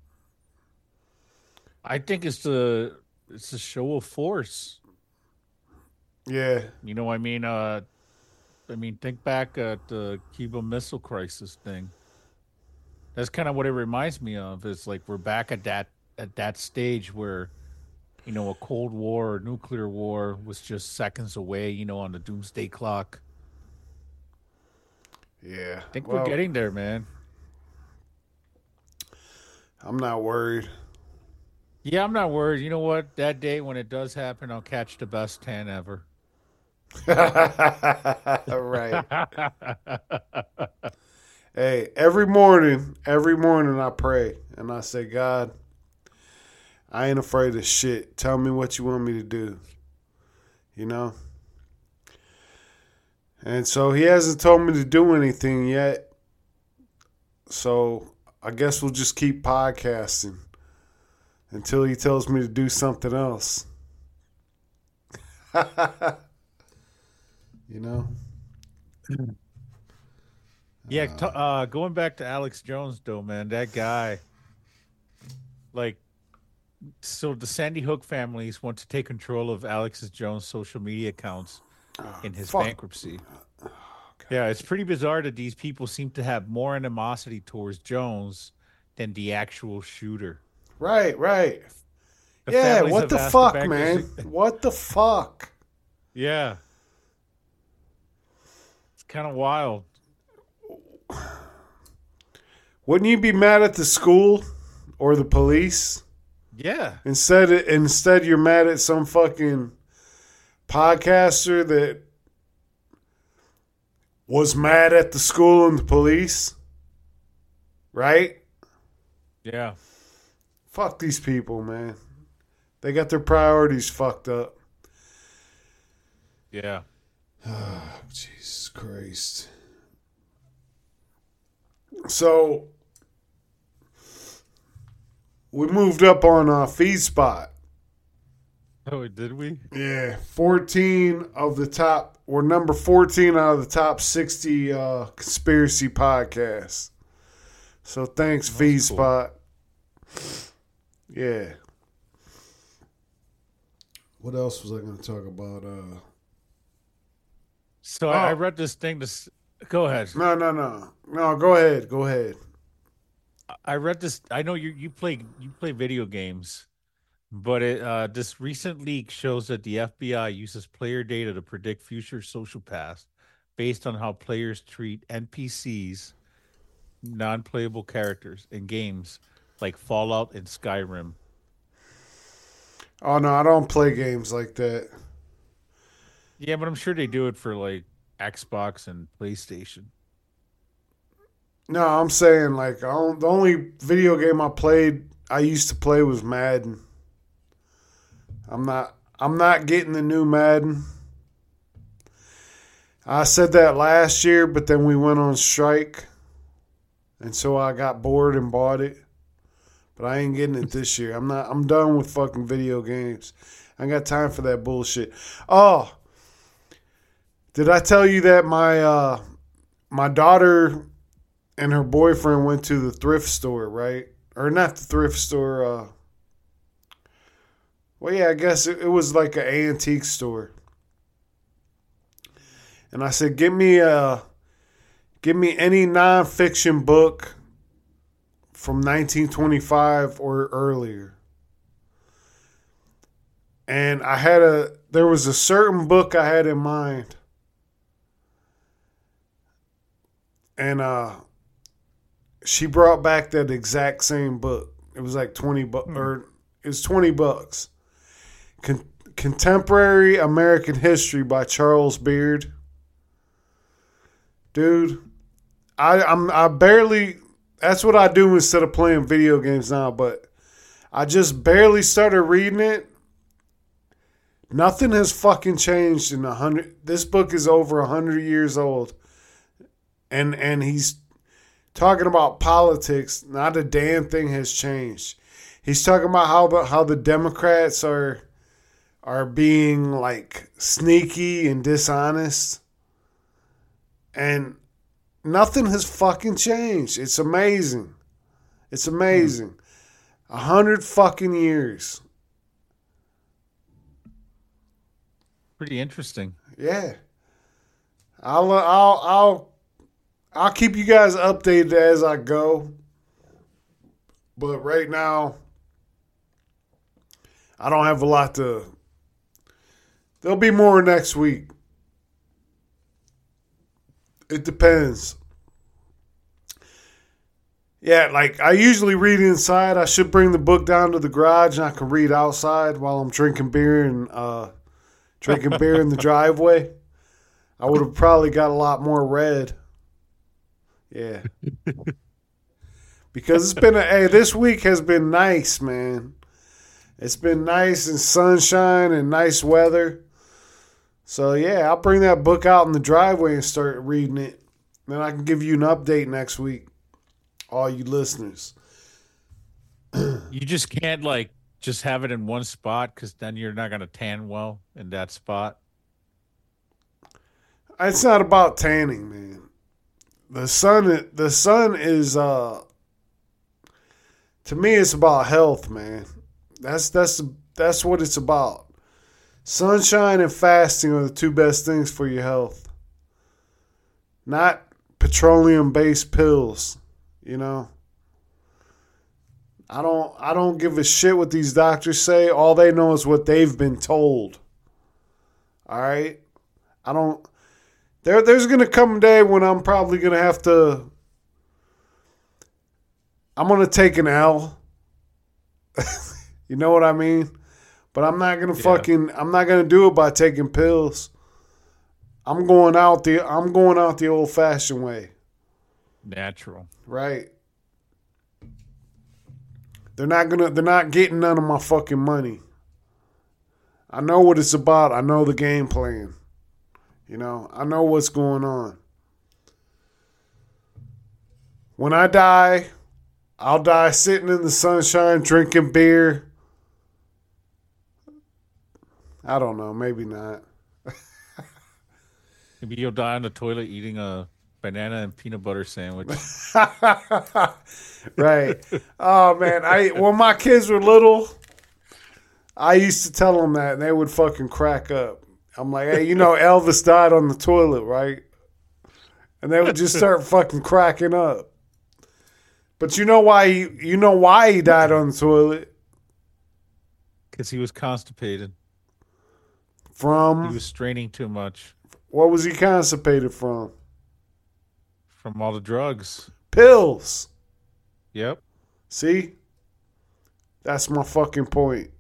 I think it's the it's a show of force. Yeah. You know, I mean, uh, I mean, think back at the Cuba Missile Crisis thing. That's kind of what it reminds me of. It's like we're back at that at that stage where, you know, a Cold War or nuclear war was just seconds away. You know, on the doomsday clock. Yeah. I think well, we're getting there, man. I'm not worried. Yeah, I'm not worried. You know what? That day when it does happen, I'll catch the best tan ever. Right. Hey, every morning, every morning I pray and I say, God, I ain't afraid of shit. Tell me what you want me to do. You know? And so he hasn't told me to do anything yet. So I guess we'll just keep podcasting until he tells me to do something else. You know? Yeah, t- uh, going back to Alex Jones, though, man, that guy, like, so the Sandy Hook families want to take control of Alex Jones' social media accounts oh, in his fuck. bankruptcy. Oh, God. Yeah, it's pretty bizarre that these people seem to have more animosity towards Jones than the actual shooter. Right, right. The Yeah, families what have the asked fuck, bankers man? to- What the fuck? Yeah. It's kind of wild. Wouldn't you be mad at the school or the police? Yeah. Instead, instead you're mad at some fucking podcaster that was mad at the school and the police, right? Yeah. Fuck these people, man. They got their priorities fucked up. Yeah. Oh, Jesus Christ. So, we moved up on uh, FeedSpot. Oh, did we? Yeah, fourteen of the top, we're number fourteen out of the top sixty uh, conspiracy podcasts. So thanks, That's FeedSpot. Cool. Yeah. What else was I going to talk about? Uh, So oh. I, I read this thing. This go ahead. No, no, no, no. Go ahead, go ahead. I read this. I know you you play you play video games, but it, uh, this recent leak shows that the F B I uses player data to predict future sociopaths based on how players treat N P Cs, non-playable characters in games like Fallout and Skyrim. Oh no, I don't play games like that. Yeah, but I'm sure they do it for like Xbox and PlayStation. No, I'm saying like I don't, the only video game I played, I used to play was Madden. I'm not, I'm not getting the new Madden. I said that last year, but then we went on strike, and so I got bored and bought it. But I ain't getting it this year. I'm not. I'm done with fucking video games. I ain't got time for that bullshit. Oh, did I tell you that my uh, my daughter and her boyfriend went to the thrift store, right? Or not the thrift store. Uh, well, yeah, I guess it, it was like an antique store. And I said, "Give me a, give me any nonfiction book from nineteen twenty-five or earlier." And I had a, there was a certain book I had in mind. And uh, she brought back that exact same book. It was like twenty bucks, or it was twenty bucks. Con- Contemporary American History by Charles Beard. Dude, I I'm I barely, that's what I do instead of playing video games now, but I just barely started reading it. Nothing has fucking changed in a hundred. This book is over a hundred years old. And and he's talking about politics. Not a damn thing has changed. He's talking about how the how the Democrats are are being like sneaky and dishonest. And nothing has fucking changed. It's amazing. It's amazing. A hundred fucking years. Pretty interesting. Yeah. I'll I'll I'll I'll keep you guys updated as I go. But right now, I don't have a lot to. There'll be more next week. It depends. Yeah, like I usually read inside. I should bring the book down to the garage and I can read outside while I'm drinking beer and uh, drinking beer in the driveway. I would have probably got a lot more read. Yeah. Because it's been a, hey, this week has been nice, man. It's been nice and sunshine and nice weather. So, yeah, I'll bring that book out in the driveway and start reading it. Then I can give you an update next week, all you listeners. You just can't, like, just have it in one spot because then you're not going to tan well in that spot. It's not about tanning, man. The sun, the sun is, uh, to me, it's about health, man. That's that's that's what it's about. Sunshine and fasting are the two best things for your health. not petroleum-based pills, you know. I don't I don't give a shit what these doctors say. All they know is what they've been told. All right? I don't there there's going to come a day when I'm probably going to have to I'm going to take an L. You know what I mean? But I'm not going to Yeah. fucking I'm not going to do it by taking pills. I'm going out the I'm going out the old-fashioned way. Natural. Right. They're not gonna they're not getting none of my fucking money. I know what it's about. I know the game plan. You know, I know what's going on. When I die, I'll die sitting in the sunshine drinking beer. I don't know, maybe not. Maybe you'll die on the toilet eating a banana and peanut butter sandwich. Right. Oh man, I when my kids were little, I used to tell them that and they would fucking crack up. I'm like, hey, you know Elvis died on the toilet, right? And they would just start fucking cracking up. But you know why he you know why he died on the toilet? Because he was constipated. From He was straining too much what was he constipated from? from all the drugs. Pills. Yep. See? That's my fucking point.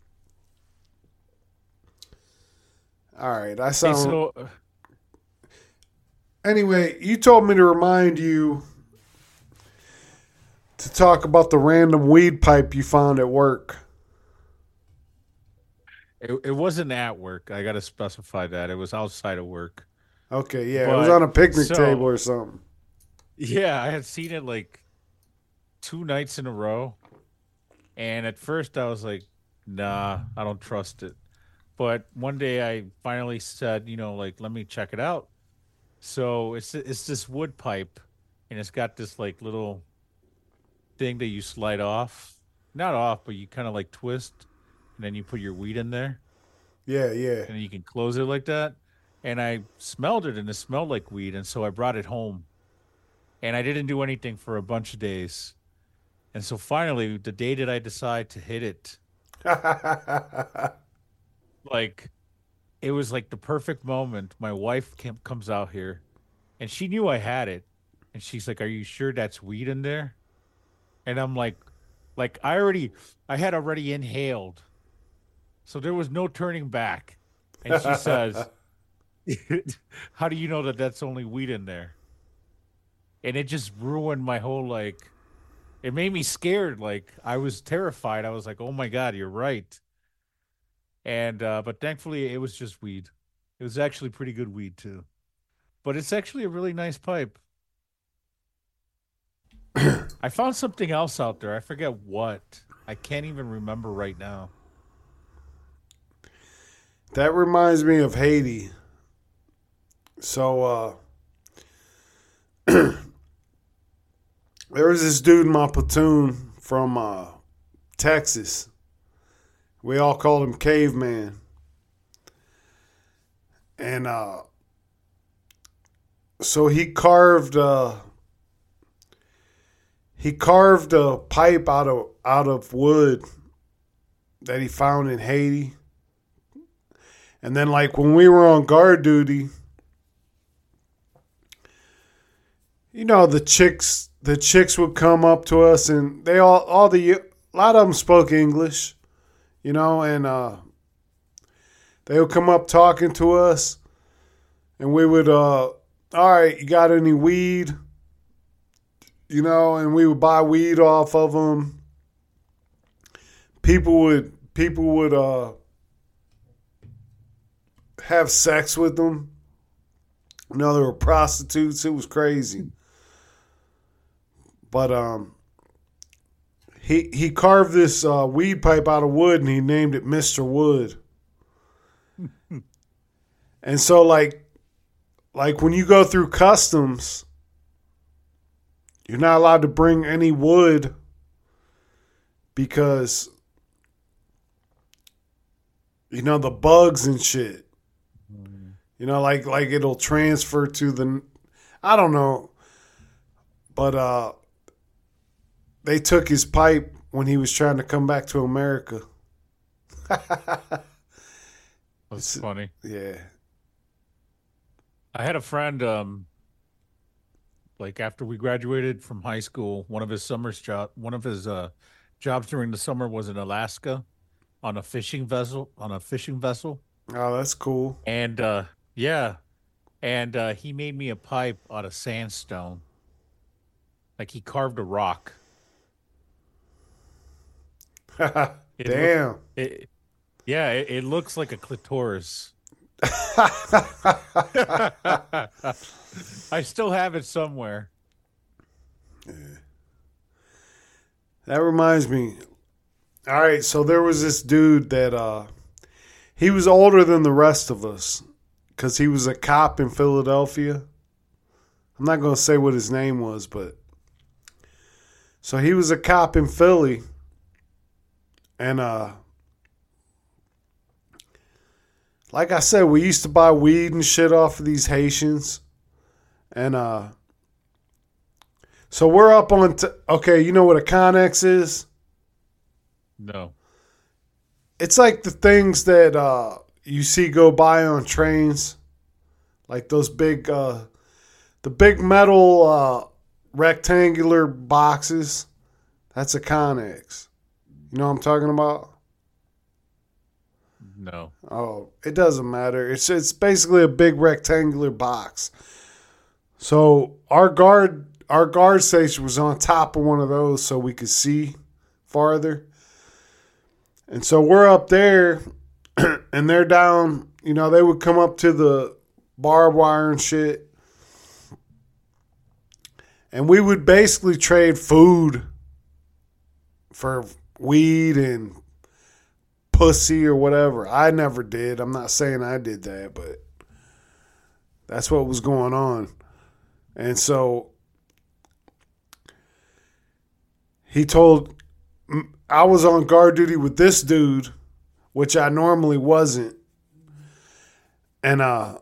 All right, I Hey, sound. so, uh, Anyway, you told me to remind you to talk about the random weed pipe you found at work. it, it wasn't at work. I got to specify that. It was outside of work. Okay, yeah, it was But- on a picnic so- table or something. Yeah, I had seen it like two nights in a row. And at first I was like, nah, I don't trust it. But one day I finally said, you know, like, let me check it out. So it's it's this wood pipe, and it's got this like little thing that you slide off. Not off, but you kind of like twist, and then you put your weed in there, Yeah, yeah. and then you can close it like that. And I smelled it, and it smelled like weed, and so I brought it home. And I didn't do anything for a bunch of days. And so finally, the day that I decide to hit it, like, it was like the perfect moment. My wife came, comes out here, and she knew I had it. And she's like, "Are you sure that's weed in there?" And I'm like, like I already, I had already inhaled. So there was no turning back. And she says, "How do you know that that's only weed in there?" And it just ruined my whole, like, it made me scared. Like, I was terrified. I was like, oh my God, you're right. And, uh, but thankfully it was just weed. It was actually pretty good weed too. But it's actually a really nice pipe. I found something else out there. I forget what. I can't even remember right now. That reminds me of Haiti. So, uh, there was this dude in my platoon from uh, Texas. We all called him Caveman. And uh, so he carved uh, he carved a pipe out of out of wood that he found in Haiti. And then, like, when we were on guard duty, you know, the chicks the chicks would come up to us, and they all all the a lot of them spoke English, you know, and uh, they would come up talking to us, and we would, uh, all right, you got any weed? You know, and we would buy weed off of them. People would people would uh, have sex with them. You know, there were prostitutes. It was crazy. But um, he he carved this uh, weed pipe out of wood, and he named it Mister Wood. And so, like, like when you go through customs, you're not allowed to bring any wood because, you know, the bugs and shit. You know, like like it'll transfer to the. I don't know. But uh, they took his pipe when he was trying to come back to America. That's It's- funny. Yeah. I had a friend, um, like after we graduated from high school, one of his summer's job, one of his uh, jobs during the summer was in Alaska on a fishing vessel, on a fishing vessel. Oh, that's cool. And uh, yeah, and uh, he made me a pipe out of sandstone. Like he carved a rock. It Damn. look- it, yeah, it, it looks like a clitoris. I still have it somewhere. That reminds me. All right, so there was this dude that uh, he was older than the rest of us because he was a cop in Philadelphia. I'm not going to say what his name was, but so he was a cop in Philly, and uh, like I said, we used to buy weed and shit off of these Haitians, and uh, so we're up on. T- okay, you know what a Connex is? No. It's like the things that uh, you see go by on trains, like those big, uh, the big metal uh, rectangular boxes. That's a Connex. You know what I'm talking about? No. Oh, it doesn't matter. It's it's basically a big rectangular box. So our guard our guard station was on top of one of those, so we could see farther. And so we're up there, and they're down. You know, they would come up to the barbed wire and shit, and we would basically trade food for weed and pussy or whatever. I never did. I'm not saying I did that, but that's what was going on. And so he told, I was on guard duty with this dude, which I normally wasn't. And uh,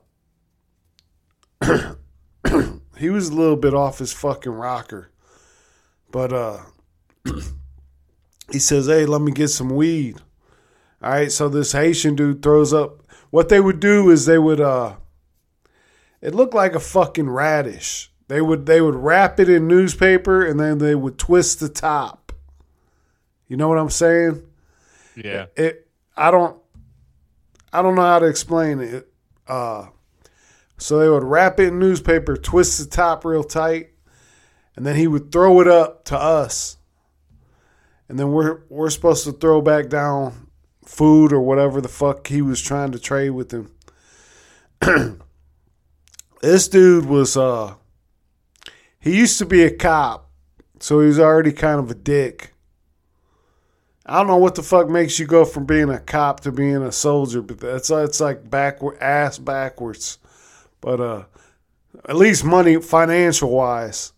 he was a little bit off his fucking rocker. But uh, he says, hey, let me get some weed. All right, so this Haitian dude throws up. What they would do is they would, uh, it looked like a fucking radish. They would they would wrap it in newspaper and then they would twist the top. You know what I'm saying? Yeah. It. I don't. I don't know how to explain it. Uh, so they would wrap it in newspaper, twist the top real tight, and then he would throw it up to us, and then we're we're supposed to throw back down food or whatever the fuck he was trying to trade with him. This dude was uh he used to be a cop, so he was already kind of a dick. I don't know what the fuck makes you go from being a cop to being a soldier, but that's it's like backward ass backwards. But uh at least money financial wise.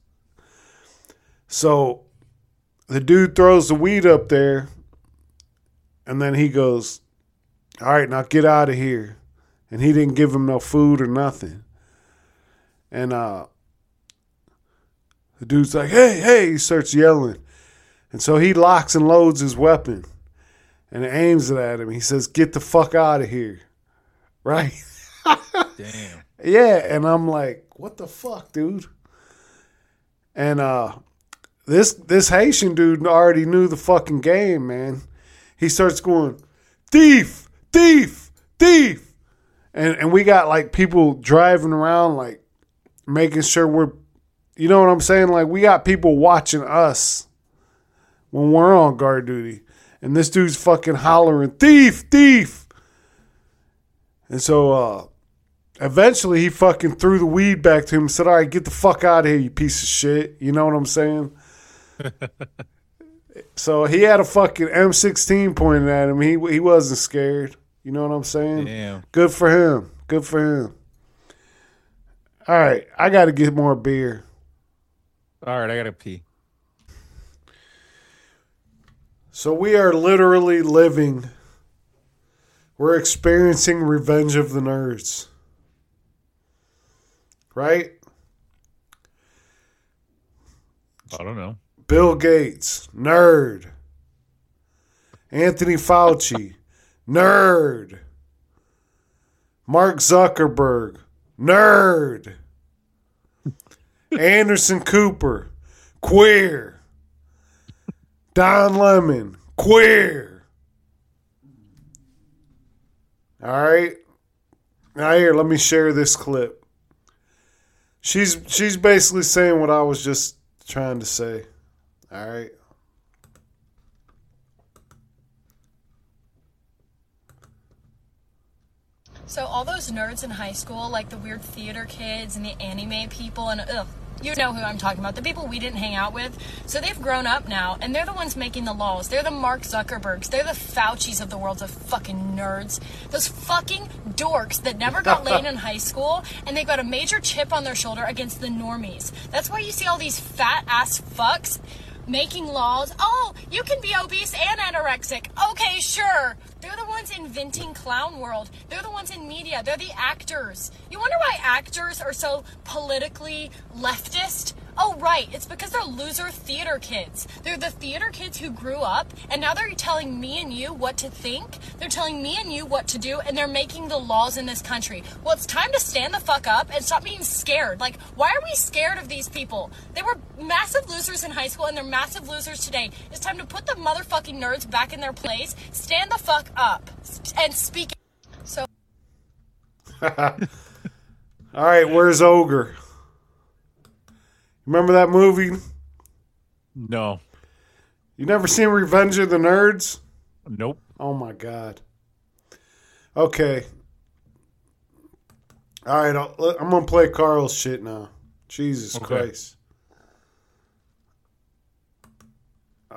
So the dude throws the weed up there. And then he goes, all right, now get out of here. And he didn't give him no food or nothing. And uh, the dude's like, hey, hey, he starts yelling. And so he locks and loads his weapon and aims it at him. He says, get the fuck out of here. Right? Damn. Yeah, and I'm like, what the fuck, dude? And uh, this this Haitian dude already knew the fucking game, man. He starts going, thief, thief, thief. And and we got like people driving around like making sure we're, you know what I'm saying? Like we got people watching us when we're on guard duty. And this dude's fucking hollering, thief, thief. And so uh, eventually he fucking threw the weed back to him and said, all right, get the fuck out of here, you piece of shit. You know what I'm saying? So he had a fucking M sixteen pointed at him. He he wasn't scared. You know what I'm saying? Damn. Good for him. Good for him. All right, I got to get more beer. All right, I gotta pee. So we are literally living. We're experiencing Revenge of the Nerds. Right? I don't know. Bill Gates, nerd. Anthony Fauci, nerd. Mark Zuckerberg, nerd. Anderson Cooper, queer. Don Lemon, queer. All right. Now here, let me share this clip. She's she's basically saying what I was just trying to say. All right. So all those nerds in high school, like the weird theater kids and the anime people, and ugh, you know who I'm talking about, the people we didn't hang out with. So they've grown up now, and they're the ones making the laws. They're the Mark Zuckerbergs. They're the Faucis of the world of fucking nerds. Those fucking dorks that never got laid in high school, and they've got a major chip on their shoulder against the normies. That's why you see all these fat-ass fucks making laws. Oh, you can be obese and anorexic. Okay, sure. They're the ones inventing clown world. They're the ones in media. They're the actors. You wonder why actors are so politically leftist? Oh, right. It's because they're loser theater kids. They're the theater kids who grew up, and now they're telling me and you what to think. They're telling me and you what to do, and they're making the laws in this country. Well, it's time to stand the fuck up and stop being scared. Like, why are we scared of these people? They were massive losers in high school, and they're massive losers today. It's time to put the motherfucking nerds back in their place, stand the fuck up, and speak. So. All right, where's Ogre? Remember that movie? No. You never seen Revenge of the Nerds? Nope. Oh my God. Okay. All right, I'll, I'm gonna play Carl's shit now. Jesus Okay. Christ. Uh,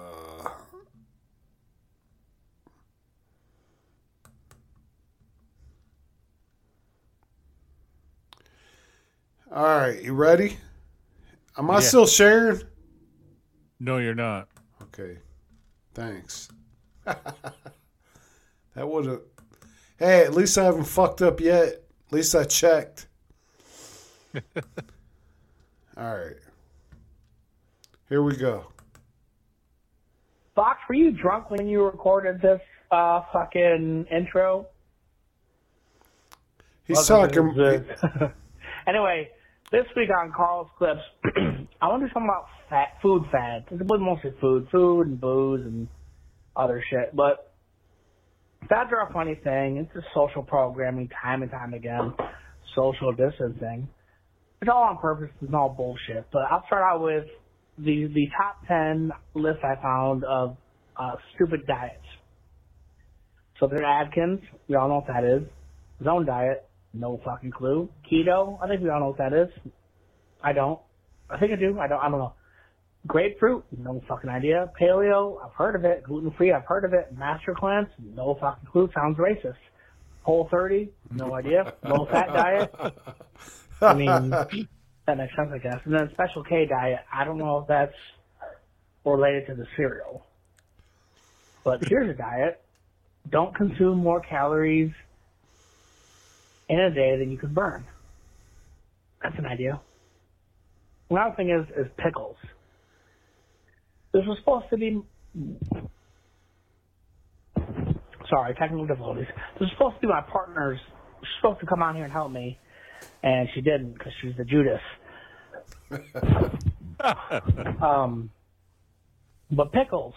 all right, you ready? Am I Yeah. still sharing? No, you're not. Okay. Thanks. That would have. Hey, at least I haven't fucked up yet. At least I checked. All right. Here we go. Fox, were you drunk when you recorded this uh, fucking intro? He's Welcome talking. to this. Anyway, this week on Carl's Clips, I want to do something about fat, food fads. It's mostly food, food and booze and other shit. But fads are a funny thing. It's just social programming time and time again. Social distancing. It's all on purpose. It's all bullshit. But I'll start out with the the top ten list I found of uh, stupid diets. So there's Atkins. We all know what that is. Zone diet. No fucking clue. Keto. I think we all know what that is. I don't. I think I do. I don't. I don't know. Grapefruit. No fucking idea. Paleo. I've heard of it. Gluten free. I've heard of it. Master cleanse. No fucking clue. Sounds racist. Whole thirty. No idea. Low fat diet. I mean, that makes sense, I guess. And then Special K diet. I don't know if that's related to the cereal. But here's a diet. Don't consume more calories in a day than you can burn. That's an idea. Another thing is, is pickles. This was supposed to be... Sorry, technical difficulties. This was supposed to be my partner's... She's supposed to come on here and help me. And she didn't because she's the Judas. um, but pickles.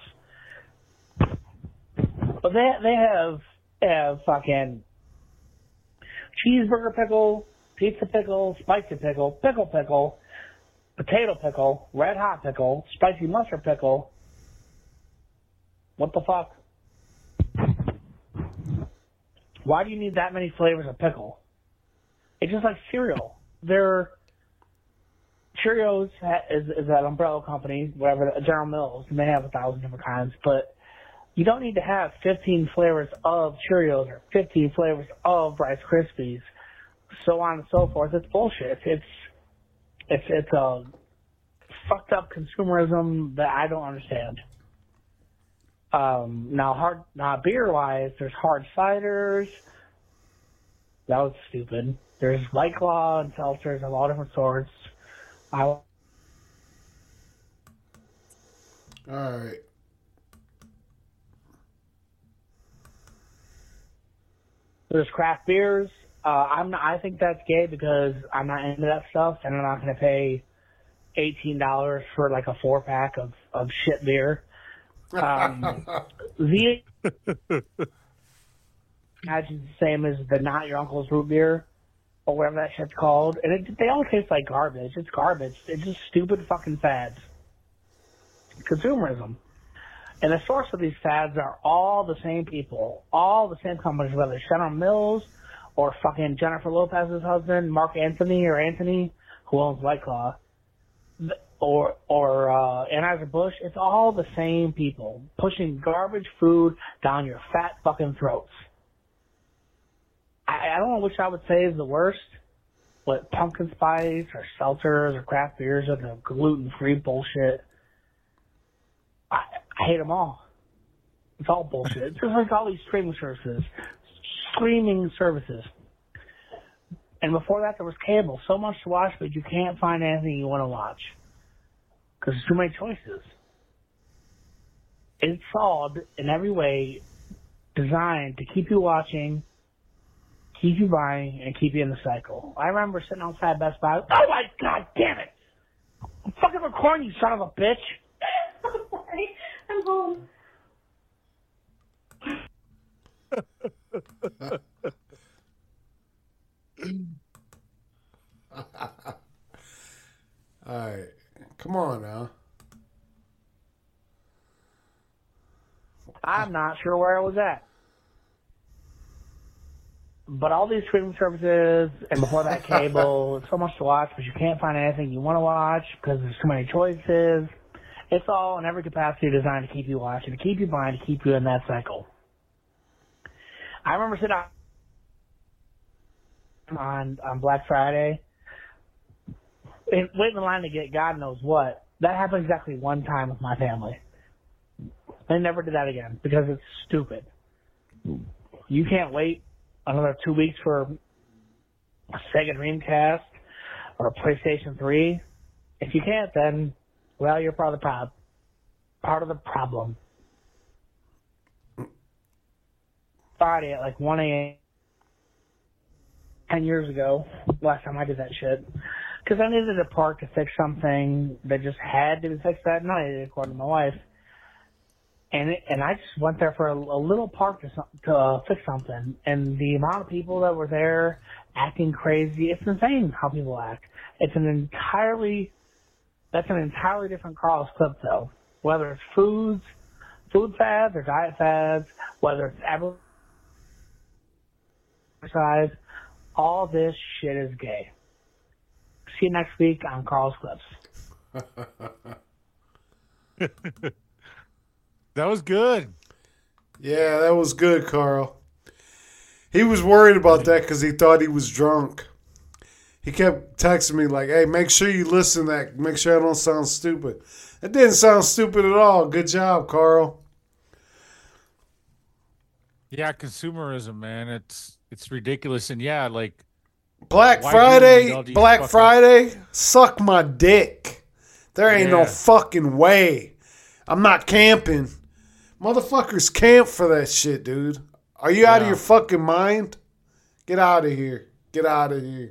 But they they have have fucking cheeseburger pickle, pizza pickle, spicy pickle, pickle pickle, potato pickle, red hot pickle, spicy mustard pickle. What the fuck? Why do you need that many flavors of pickle? It's just like cereal. They're Cheerios is, is that umbrella company, whatever, General Mills, and they have a thousand different kinds, but you don't need to have fifteen flavors of Cheerios or fifteen flavors of Rice Krispies, so on and so forth. It's bullshit. It's it's it's a fucked up consumerism that I don't understand. Um, now, hard now beer wise, there's hard ciders. That was stupid. There's White Claw and seltzers of all different sorts. I All right. There's craft beers. Uh, I'm not, I think that's gay because I'm not into that stuff, and I'm not going to pay eighteen dollars for like a four pack of, of shit beer. Um, the imagine the same as the Not Your Uncle's root beer or whatever that shit's called, and it, they all taste like garbage. It's garbage. It's just stupid fucking fads. Consumerism. And the source of these fads are all the same people, all the same companies, whether it's General Mills or fucking Jennifer Lopez's husband, Mark Anthony or Anthony, who owns White Claw, or or uh, Anheuser-Busch. It's all the same people pushing garbage food down your fat fucking throats. I, I don't know which I would say is the worst, but pumpkin spice or seltzers or craft beers or the gluten-free bullshit. I, I hate them all. It's all bullshit. It's just like all these streaming services. Streaming services. And before that, there was cable. So much to watch, but you can't find anything you want to watch. Because there's too many choices. It's solved in every way, designed to keep you watching, keep you buying, and keep you in the cycle. I remember sitting outside Best Buy. Oh my god damn it! I'm fucking recording, you son of a bitch! I'm sorry. I'm home. All right. Come on now. I'm not sure where I was at. But all these streaming services, and before that cable, so much to watch, but you can't find anything you want to watch because there's too many choices. It's all in every capacity designed to keep you watching, to keep you buying, to keep you in that cycle. I remember sitting on on Black Friday and waiting in line to get God knows what. That happened exactly one time with my family. I never did that again because it's stupid. You can't wait another two weeks for a Sega Dreamcast or a PlayStation three. If you can't, then, well, you're part of the prob- part of the problem. Friday at like one a.m. ten years ago, last time I did that shit, because I needed a part to fix something that just had to be fixed that night, according to my wife. And it, and I just went there for a, a little part to, to uh, fix something. And the amount of people that were there acting crazy, it's insane how people act. It's an entirely, that's an entirely different Carl's clip though. Whether it's foods, food fads or diet fads, whether it's exercise, all this shit is gay. See you next week on Carl's Clips. That was good. Yeah, that was good, Carl. He was worried about that because he thought he was drunk. He kept texting me like, hey, make sure you listen to that. Make sure I don't sound stupid. It didn't sound stupid at all. Good job, Carl. Yeah, consumerism, man. It's it's ridiculous. And yeah, like Black Friday, Black fucking... Friday, suck my dick. There ain't yeah. no fucking way. I'm not camping. Motherfuckers camp for that shit, dude. Are you yeah. out of your fucking mind? Get out of here. Get out of here.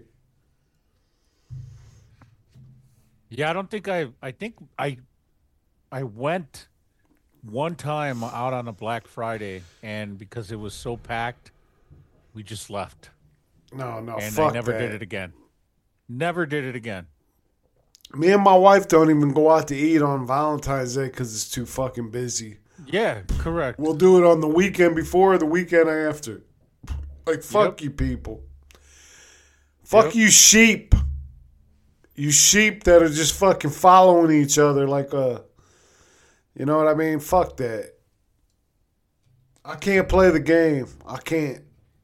Yeah, I don't think I I think I I went one time out on a Black Friday, and because it was so packed, we just left. No, no, and fuck I never that. did it again. Never did it again. Me and my wife don't even go out to eat on Valentine's Day because it's too fucking busy. Yeah, correct. We'll do it on the weekend before or the weekend after. Like, fuck yep. you people. Fuck yep. you sheep. You sheep that are just fucking following each other like a... You know what I mean? Fuck that. I can't play the game. I can't.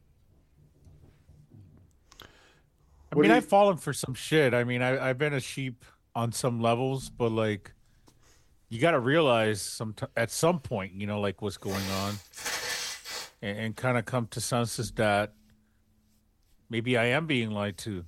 I mean, I've fallen for some shit. I mean, I, I've been a sheep on some levels, but like, you got to realize some t- at some point, you know, like what's going on, and, and kind of come to senses that maybe I am being lied to,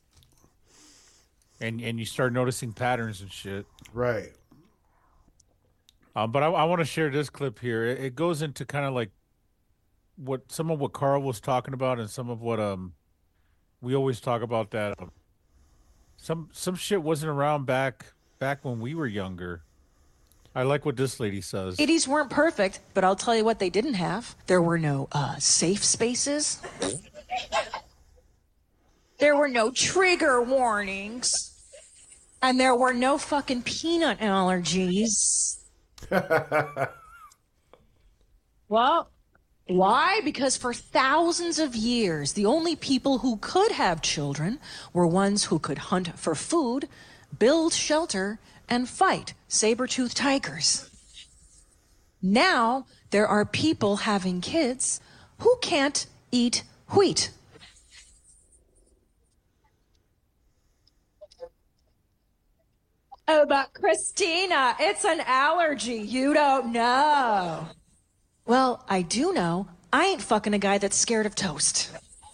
and and you start noticing patterns and shit. Right. Um, but I, I want to share this clip here. It, it goes into kind of like what some of what Carl was talking about, and some of what um we always talk about that um, some some shit wasn't around back back when we were younger. I like what this lady says. eighties weren't perfect, but I'll tell you what they didn't have. There were no uh, safe spaces. There were no trigger warnings. And there were no fucking peanut allergies. Well, why? Because for thousands of years, the only people who could have children were ones who could hunt for food, build shelter, and fight saber-toothed tigers. Now, there are people having kids who can't eat wheat. Oh, but Christina, it's an allergy. You don't know. Well, I do know. I ain't fucking a guy that's scared of toast.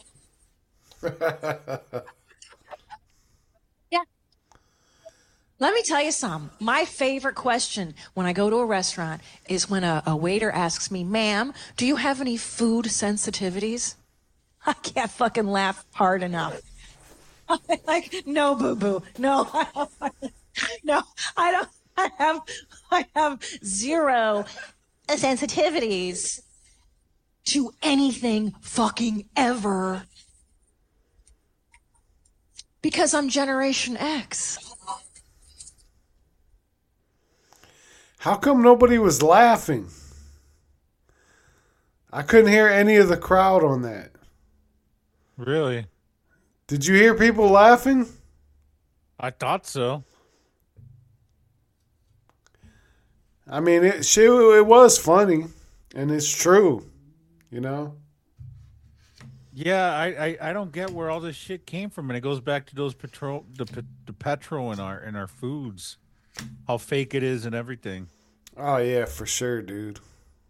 Yeah. Let me tell you something. My favorite question when I go to a restaurant is when a, a waiter asks me, ma'am, do you have any food sensitivities? I can't fucking laugh hard enough. I'm like, no, boo-boo. No, I don't. No, I don't. I have, I have zero sensitivities to anything fucking ever. Because I'm Generation X. How come nobody was laughing? I couldn't hear any of the crowd on that. Really? Did you hear people laughing? I thought so. I mean, it, she, it was funny, and it's true, you know? Yeah, I, I, I don't get where all this shit came from, and it goes back to those petrol, the, the petrol in our in our foods, how fake it is and everything. Oh, yeah, for sure, dude.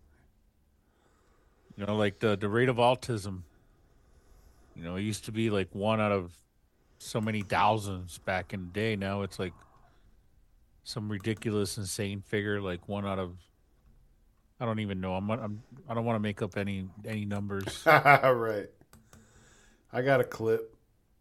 You know, like the, the rate of autism. You know, it used to be like one out of so many thousands back in the day. Now it's like some ridiculous, insane figure, like one out of, I don't even know. I'm, I'm I don't want to make up any any numbers. Right. I got a clip.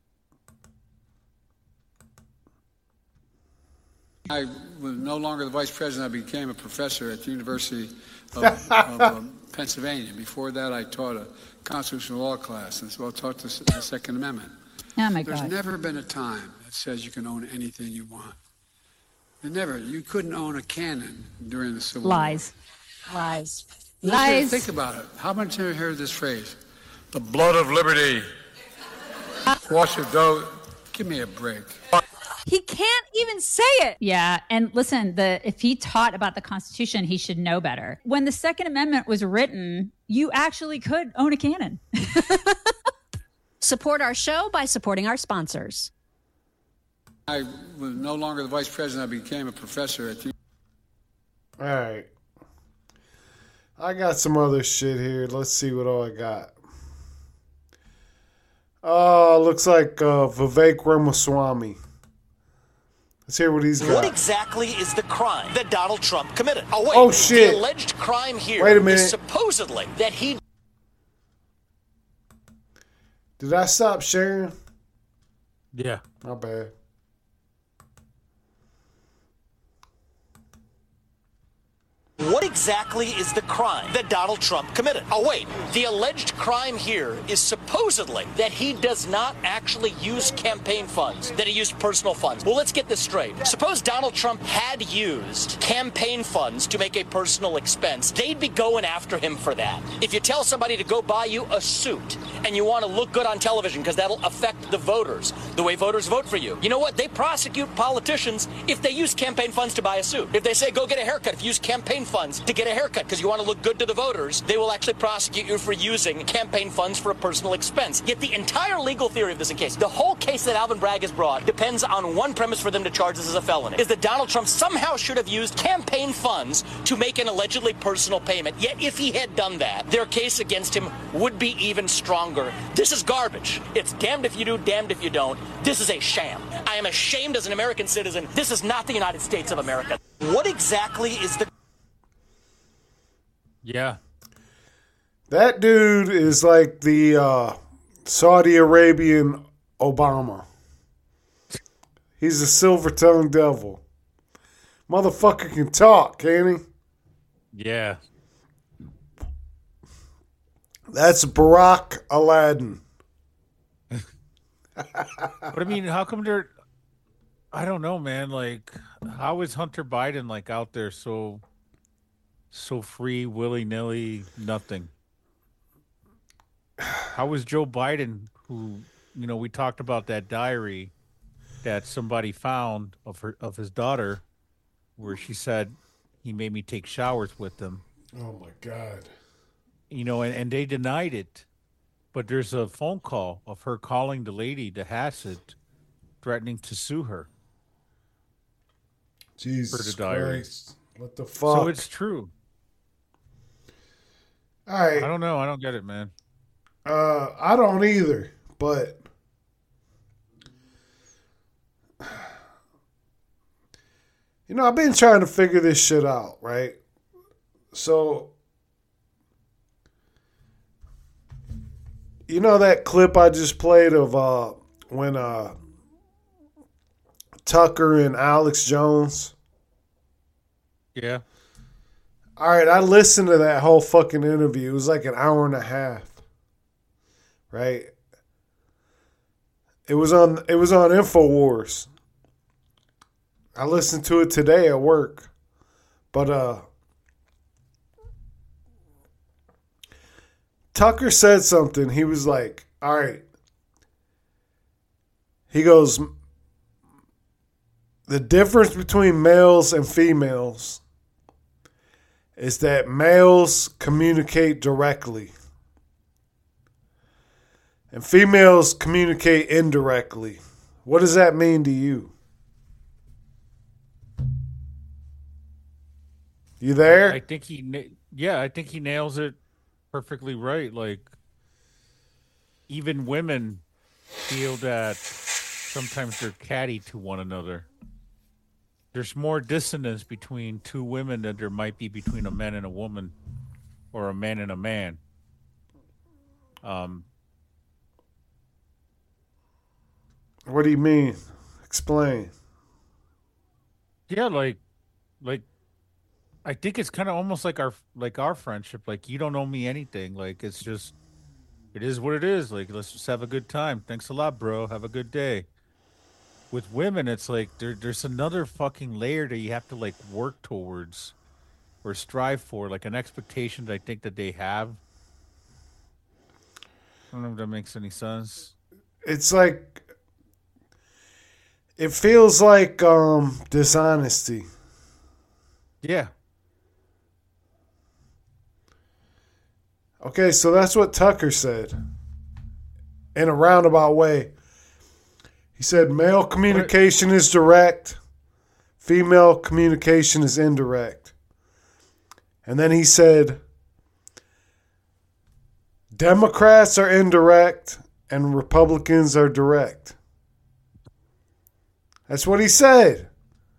I was no longer the vice president. I became a professor at the University of, of um, Pennsylvania. Before that, I taught a constitutional law class, and so I taught the, the Second Amendment. Oh my There's God. never been a time that says you can own anything you want. There never. You couldn't own a cannon during the Civil Lies. War. Lies. Listen, Lies. think about it. How many times have you heard this phrase? The blood of liberty. Wash your dough. Give me a break. He can't even say it. Yeah, and listen, the if he taught about the Constitution, he should know better. When the Second Amendment was written, you actually could own a cannon. Support our show by supporting our sponsors. I was no longer the vice president. I became a professor at the... All right. I got some other shit here. Let's see what all I got. Oh, looks like uh, Vivek Ramaswamy. Let's hear what he's got. What exactly is the crime that Donald Trump committed? Oh, wait. Oh, shit. The alleged crime here Wait a minute. is supposedly that he... Did I stop sharing? Yeah. My bad. What exactly is the crime that Donald Trump committed? Oh, wait. The alleged crime here is supposedly that he does not actually use campaign funds, that he used personal funds. Well, let's get this straight. Suppose Donald Trump had used campaign funds to make a personal expense. They'd be going after him for that. If you tell somebody to go buy you a suit and you want to look good on television because that'll affect the voters, the way voters vote for you. You know what? They prosecute politicians if they use campaign funds to buy a suit. If they say, go get a haircut, if you use campaign funds to get a haircut because you want to look good to the voters, they will actually prosecute you for using campaign funds for a personal expense. Yet the entire legal theory of this case, the whole case that Alvin Bragg has brought, depends on one premise for them to charge this as a felony, is that Donald Trump somehow should have used campaign funds to make an allegedly personal payment. Yet if he had done that, their case against him would be even stronger. This is garbage. It's damned if you do, damned if you don't. This is a sham. I am ashamed as an American citizen. This is not the United States of America. What exactly is the... Yeah. That dude is like the uh, Saudi Arabian Obama. He's a silver-tongued devil. Motherfucker can talk, can't he? Yeah. That's Barack Aladdin. But I mean, how come they're? I don't know, man. Like, how is Hunter Biden like out there so, so free, willy nilly, nothing? How is Joe Biden, who you know we talked about that diary that somebody found of her of his daughter, where she said he made me take showers with them. Oh my God. You know, and, and they denied it. But there's a phone call of her calling the lady, the Hassett, threatening to sue her. Jesus for the diary. Christ. What the fuck? So it's true. All right. I don't know. I don't get it, man. Uh, I don't either, but you know, I've been trying to figure this shit out, right? So, you know that clip I just played of uh, when uh, Tucker and Alex Jones? Yeah. All right, I listened to that whole fucking interview. It was like an hour and a half. Right? It was on it was on InfoWars. I listened to it today at work. But uh Tucker said something. He was like, all right. He goes, the difference between males and females is that males communicate directly and females communicate indirectly. What does that mean to you? You there? I think he, na- yeah, I think he nails it perfectly right. Like, even women feel that sometimes they're catty to one another. There's more dissonance between two women than there might be between a man and a woman, or a man and a man. Um. What do you mean? Explain. Yeah, like, like, I think it's kind of almost like our like our friendship. Like, you don't owe me anything. Like, it's just, it is what it is. Like, let's just have a good time. Thanks a lot, bro. Have a good day. With women, it's like there, there's another fucking layer that you have to like work towards or strive for, like an expectation that I think that they have. I don't know if that makes any sense. It's like, it feels like um, dishonesty. Yeah. Okay, so that's what Tucker said in a roundabout way. He said male communication is direct, female communication is indirect. And then he said Democrats are indirect and Republicans are direct. That's what he said.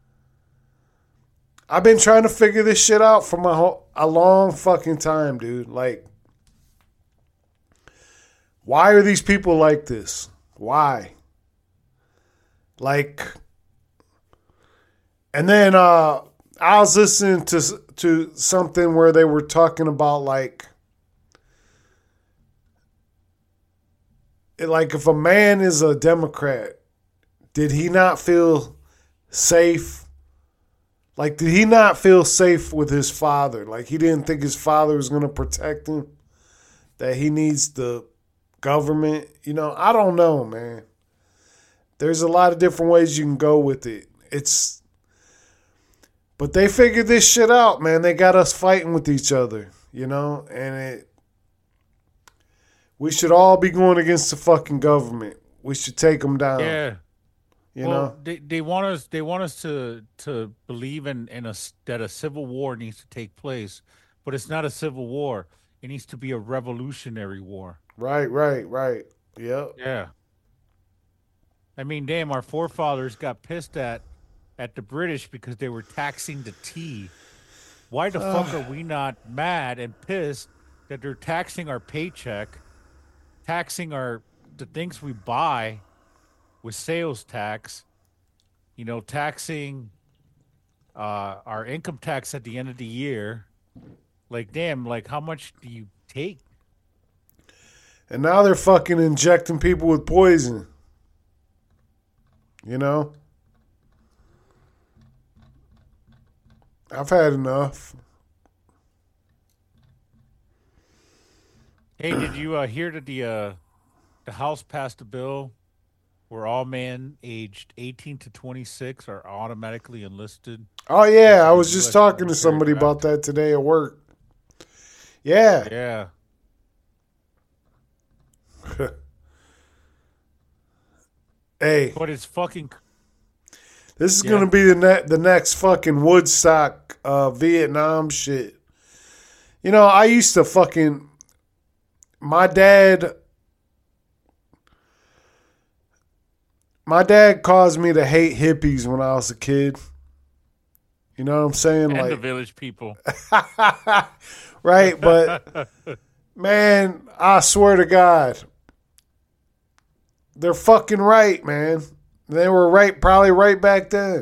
I've been trying to figure this shit out for my whole, a long fucking time, dude. Like, why are these people like this? Why? Like, and then uh, I was listening to to something where they were talking about like, like if a man is a Democrat, did he not feel safe? Like, did he not feel safe with his father? Like, he didn't think his father was going to protect him? That he needs the government? You know, I don't know, man. There's a lot of different ways you can go with it. It's, but they figured this shit out, man. They got us fighting with each other, you know? And it, we should all be going against the fucking government. We should take them down. Yeah. You well, know? they they want us they want us to to believe in in a that a civil war needs to take place, but it's not a civil war. It needs to be a revolutionary war. Right, right, right. Yep. Yeah. I mean, damn, our forefathers got pissed at at the British because they were taxing the tea Why the fuck are we not mad and pissed that they're taxing our paycheck, taxing our the things we buy with sales tax, you know, taxing uh, our income tax at the end of the year? Like, damn, like, how much do you take? And now they're fucking injecting people with poison. You know? I've had enough. Hey, did you uh, hear that the uh, the House passed a bill where all men aged eighteen to twenty-six are automatically enlisted? Oh, yeah. I was just talking to somebody about that today at work. Yeah. Yeah. Hey. But it's fucking... This is Yeah. going to be the ne- the next fucking Woodstock uh, Vietnam shit. You know, I used to fucking... My dad... My dad caused me to hate hippies when I was a kid. You know what I'm saying? And like the village people. Right, but... Man, I swear to God. They're fucking right, man. They were right, probably right back then.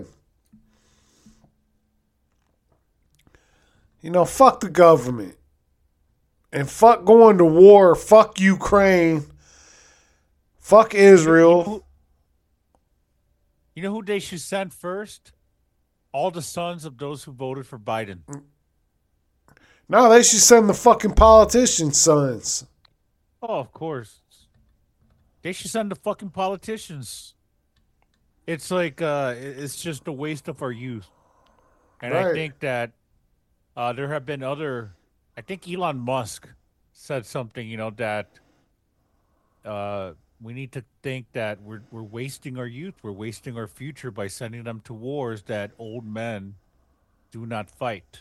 You know, fuck the government. And fuck going to war. Fuck Ukraine. Fuck Israel. You know who they should send first? All the sons of those who voted for Biden. No, they should send the fucking politicians' sons. Oh, of course. They should send the fucking politicians. It's like, uh, it's just a waste of our youth. And I Right. think that uh, there have been other, I think Elon Musk said something, you know, that uh, we need to think that we're, we're wasting our youth. We're wasting our future by sending them to wars that old men do not fight.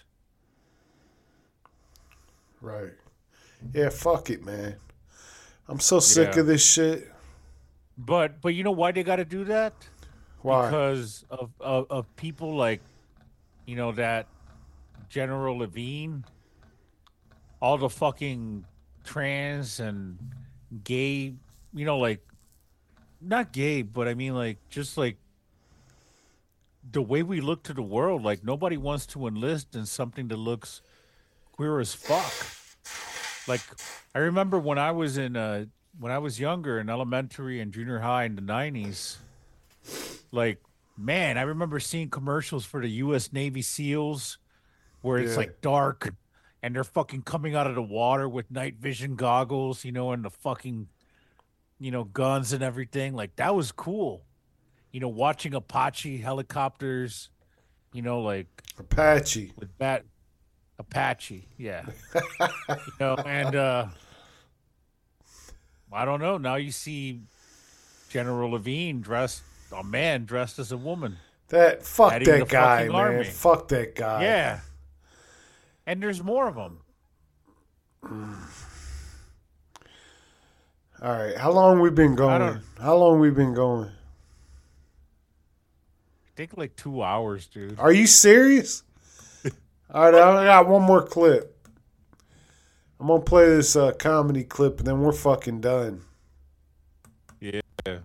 Right. Yeah, fuck it, man. I'm so sick Yeah. of this shit. But but you know why they got to do that? Why? Because of, of of people like, you know, that General Levine, all the fucking trans and gay, you know, like, not gay, but I mean, like, just like the way we look to the world. Like, nobody wants to enlist in something that looks queer as fuck. Like, I remember when I was in uh when I was younger in elementary and junior high in the nineties, like, man, I remember seeing commercials for the U S Navy SEALs where it's Yeah. like dark and they're fucking coming out of the water with night vision goggles, you know, and the fucking, you know, guns and everything. Like, that was cool. You know, watching Apache helicopters, you know, like Apache. with bat Apache, yeah. You know, and uh I don't know. Now you see General Levine dressed, a man dressed as a woman. That fuck heading the that guy, fucking man. army. Fuck that guy. Yeah. And there's more of them. All right, how long we been I going? don't- How long we been going? I think like two hours, dude. Are you serious? All right, I got one more clip. I'm gonna play this uh, comedy clip, and then we're fucking done. Yeah.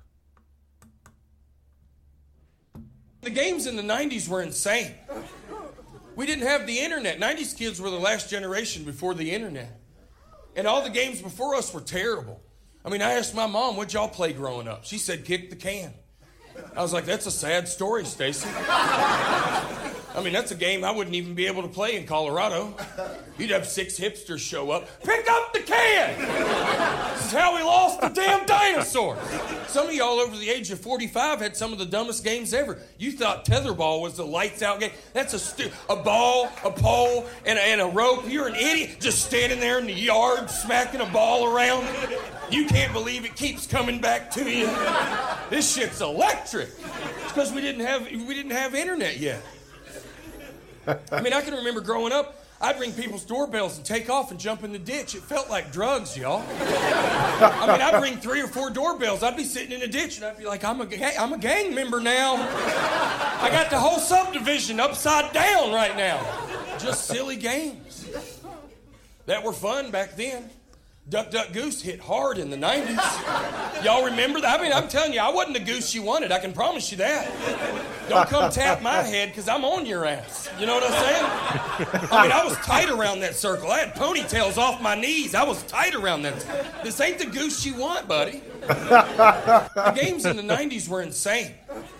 The games in the nineties were insane. We didn't have the internet. nineties kids were the last generation before the internet. And all the games before us were terrible. I mean, I asked my mom, what'd y'all play growing up? She said, kick the can. I was like, that's a sad story, Stacy. I mean, that's a game I wouldn't even be able to play in Colorado. You'd have six hipsters show up. Pick up the can! This is how we lost the damn dinosaurs. Some of y'all over the age of forty-five had some of the dumbest games ever. You thought tetherball was the lights out game. That's a stu- a ball, a pole, and a, and a rope. You're an idiot just standing there in the yard smacking a ball around. You can't believe it keeps coming back to you. This shit's electric. It's because we didn't have we didn't have internet yet. I mean, I can remember growing up, I'd ring people's doorbells and take off and jump in the ditch. It felt like drugs, y'all. I mean, I'd ring three or four doorbells. I'd be sitting in a ditch and I'd be like, I'm a, ga- I'm a gang member now. I got the whole subdivision upside down right now. just silly games that were fun back then. Duck, Duck, Goose hit hard in the nineties. Y'all remember that? I mean, I'm telling you, I wasn't the goose you wanted. I can promise you that. Don't come tap my head because I'm on your ass. You know what I'm saying? I mean, I was tight around that circle. I had ponytails off my knees. I was tight around that. This ain't the goose you want, buddy. The games in the nineties were insane.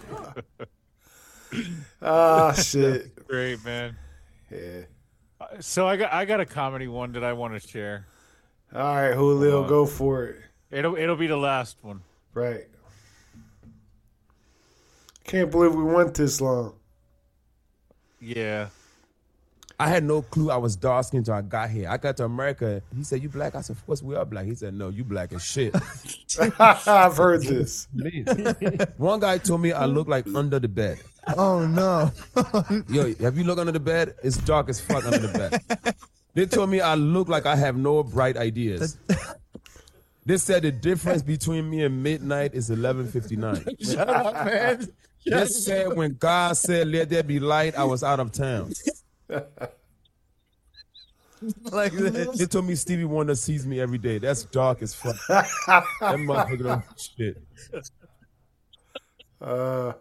Ah, shit. Great, man. Yeah. So I got I got a comedy one that I want to share. All right, Julio, uh, go for it. It'll it'll be the last one. Right. Can't believe we went this long. Yeah. I had no clue I was dark skinned until I got here. I got to America. He said, "You black?" I said, "Of course we are black." He said, "No, you black as shit." I've heard this. One guy told me I look like under the bed. Oh no. Yo, have you looked under the bed? It's dark as fuck under the bed. They told me I look like I have no bright ideas. They said the difference between me and midnight is eleven fifty-nine. Shut up, man. They said when God said let there be light, I was out of town. Like this. They told me Stevie Wonder sees me every day. That's dark as fuck. That motherfucker don't shit. Uh.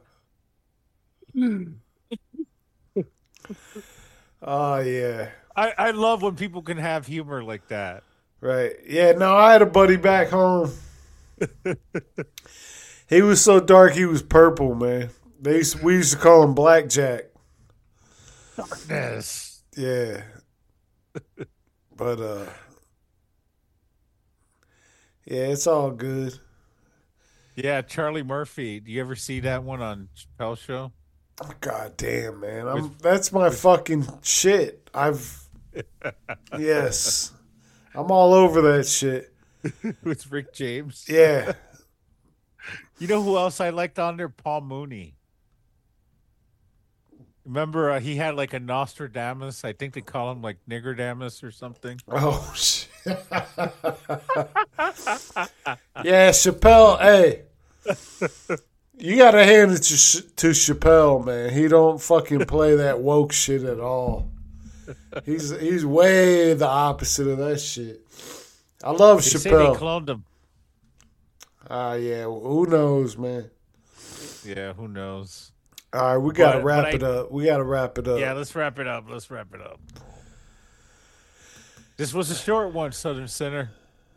Oh, yeah. I, I love when people can have humor like that. Right. Yeah, no, I had a buddy back home. He was so dark, he was purple, man. They used, we used to call him Blackjack. Darkness. Yeah. But, uh, yeah, it's all good. Yeah, Charlie Murphy. Do you ever see that one on Chappelle Show? Oh, God damn, man. I'm, with, that's my with, fucking shit. I've, yes. I'm all over that shit. With Rick James? Yeah. You know who else I liked on there? Paul Mooney. Remember, uh, he had like a Nostradamus. I think they call him like Niggerdamus or something. Oh, shit. Yeah, Chappelle, hey. You got to hand it to, to Chappelle, man. He don't fucking play that woke shit at all. He's he's way the opposite of that shit. I love they Chappelle. Say they cloned him. Ah, uh, yeah. Who knows, man? Yeah, who knows? All right, we got to but, wrap but it I, up. We got to wrap it up. Yeah, let's wrap it up. Let's wrap it up. This was a short one, Southern Center.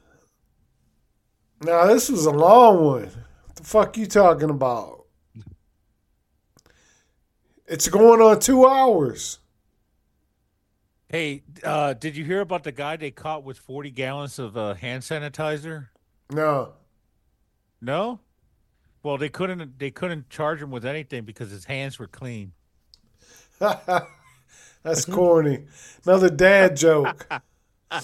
No, this was a long one. What the fuck you talking about? It's going on two hours. Hey, uh, did you hear about the guy they caught with forty gallons of uh, hand sanitizer? No. No? Well, they couldn't. They couldn't charge him with anything because his hands were clean. That's corny. Another dad joke. All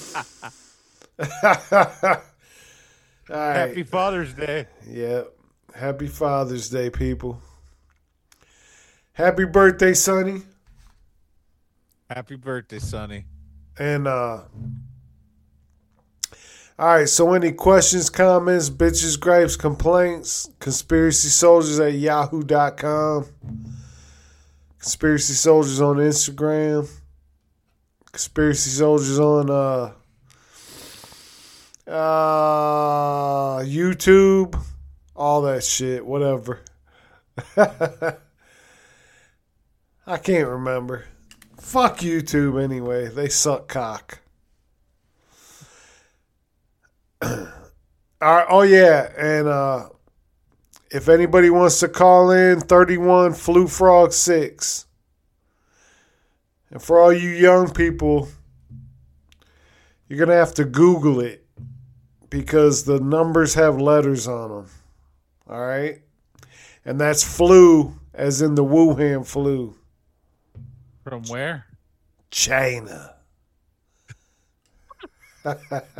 right. Happy Father's Day. Yeah. Happy Father's Day, people. Happy birthday, Sonny. Happy birthday, Sonny. And, uh, all right, so any questions, comments, bitches, gripes, complaints, conspiracy soldiers at yahoo dot com. Conspiracy Soldiers on Instagram. Conspiracy Soldiers on uh, uh, YouTube. All that shit, whatever. I can't remember. Fuck YouTube anyway. They suck cock. All right, oh yeah, and uh, if anybody wants to call in, thirty-one Flu Frog six. And for all you young people, you're going to have to Google it because the numbers have letters on them. All right? And that's flu, as in the Wuhan flu. From where? China. All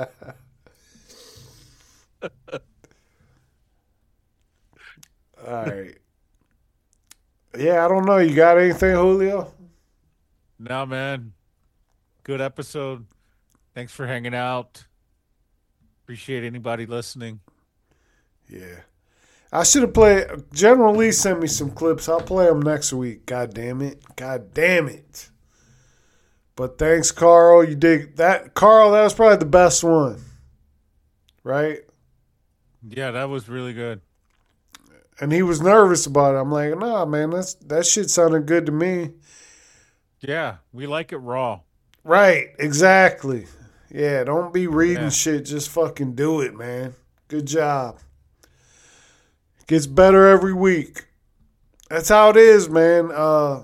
right. Yeah, I don't know. You got anything, Julio? No, man. Good episode. Thanks for hanging out. Appreciate anybody listening. Yeah. I should have played. General Lee sent me some clips. I'll play them next week. God damn it. God damn it. But thanks, Carl. You did that. Carl, that was probably the best one. Right? Yeah, that was really good. And he was nervous about it. I'm like, nah, man, that's that shit sounded good to me. Yeah, we like it raw. Right, exactly. Yeah, don't be reading Yeah. shit. Just fucking do it, man. Good job. Gets better every week. That's how it is, man. Uh,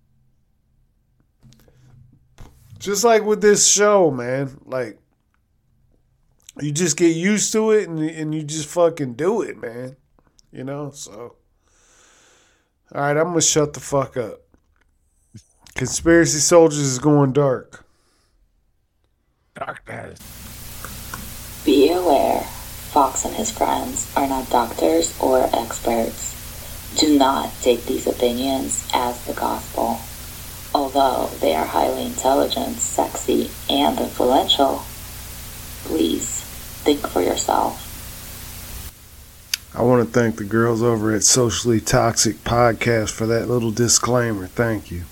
just like with this show, man. Like, you just get used to it and, and you just fucking do it, man. You know, so. All right, I'm going to shut the fuck up. Conspiracy Soldiers is going dark. Darkness. Be aware, Fox and his friends are not doctors or experts. Do not take these opinions as the gospel. Although they are highly intelligent, sexy, and influential, please think for yourself. I want to thank the girls over at Socially Toxic Podcast for that little disclaimer. Thank you.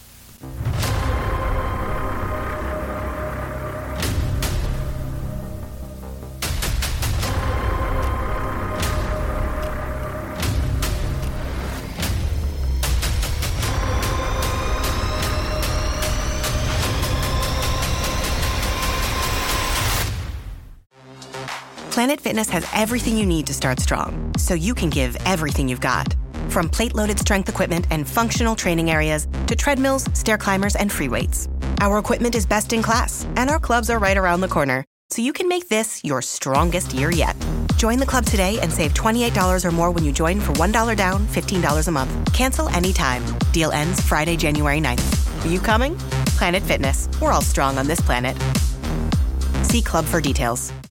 Planet Fitness has everything you need to start strong, so you can give everything you've got. From plate-loaded strength equipment and functional training areas to treadmills, stair climbers, and free weights. Our equipment is best in class, and our clubs are right around the corner, so you can make this your strongest year yet. Join the club today and save twenty-eight dollars or more when you join for one dollar down, fifteen dollars a month. Cancel anytime. Deal ends Friday, January ninth. Are you coming? Planet Fitness. We're all strong on this planet. See club for details.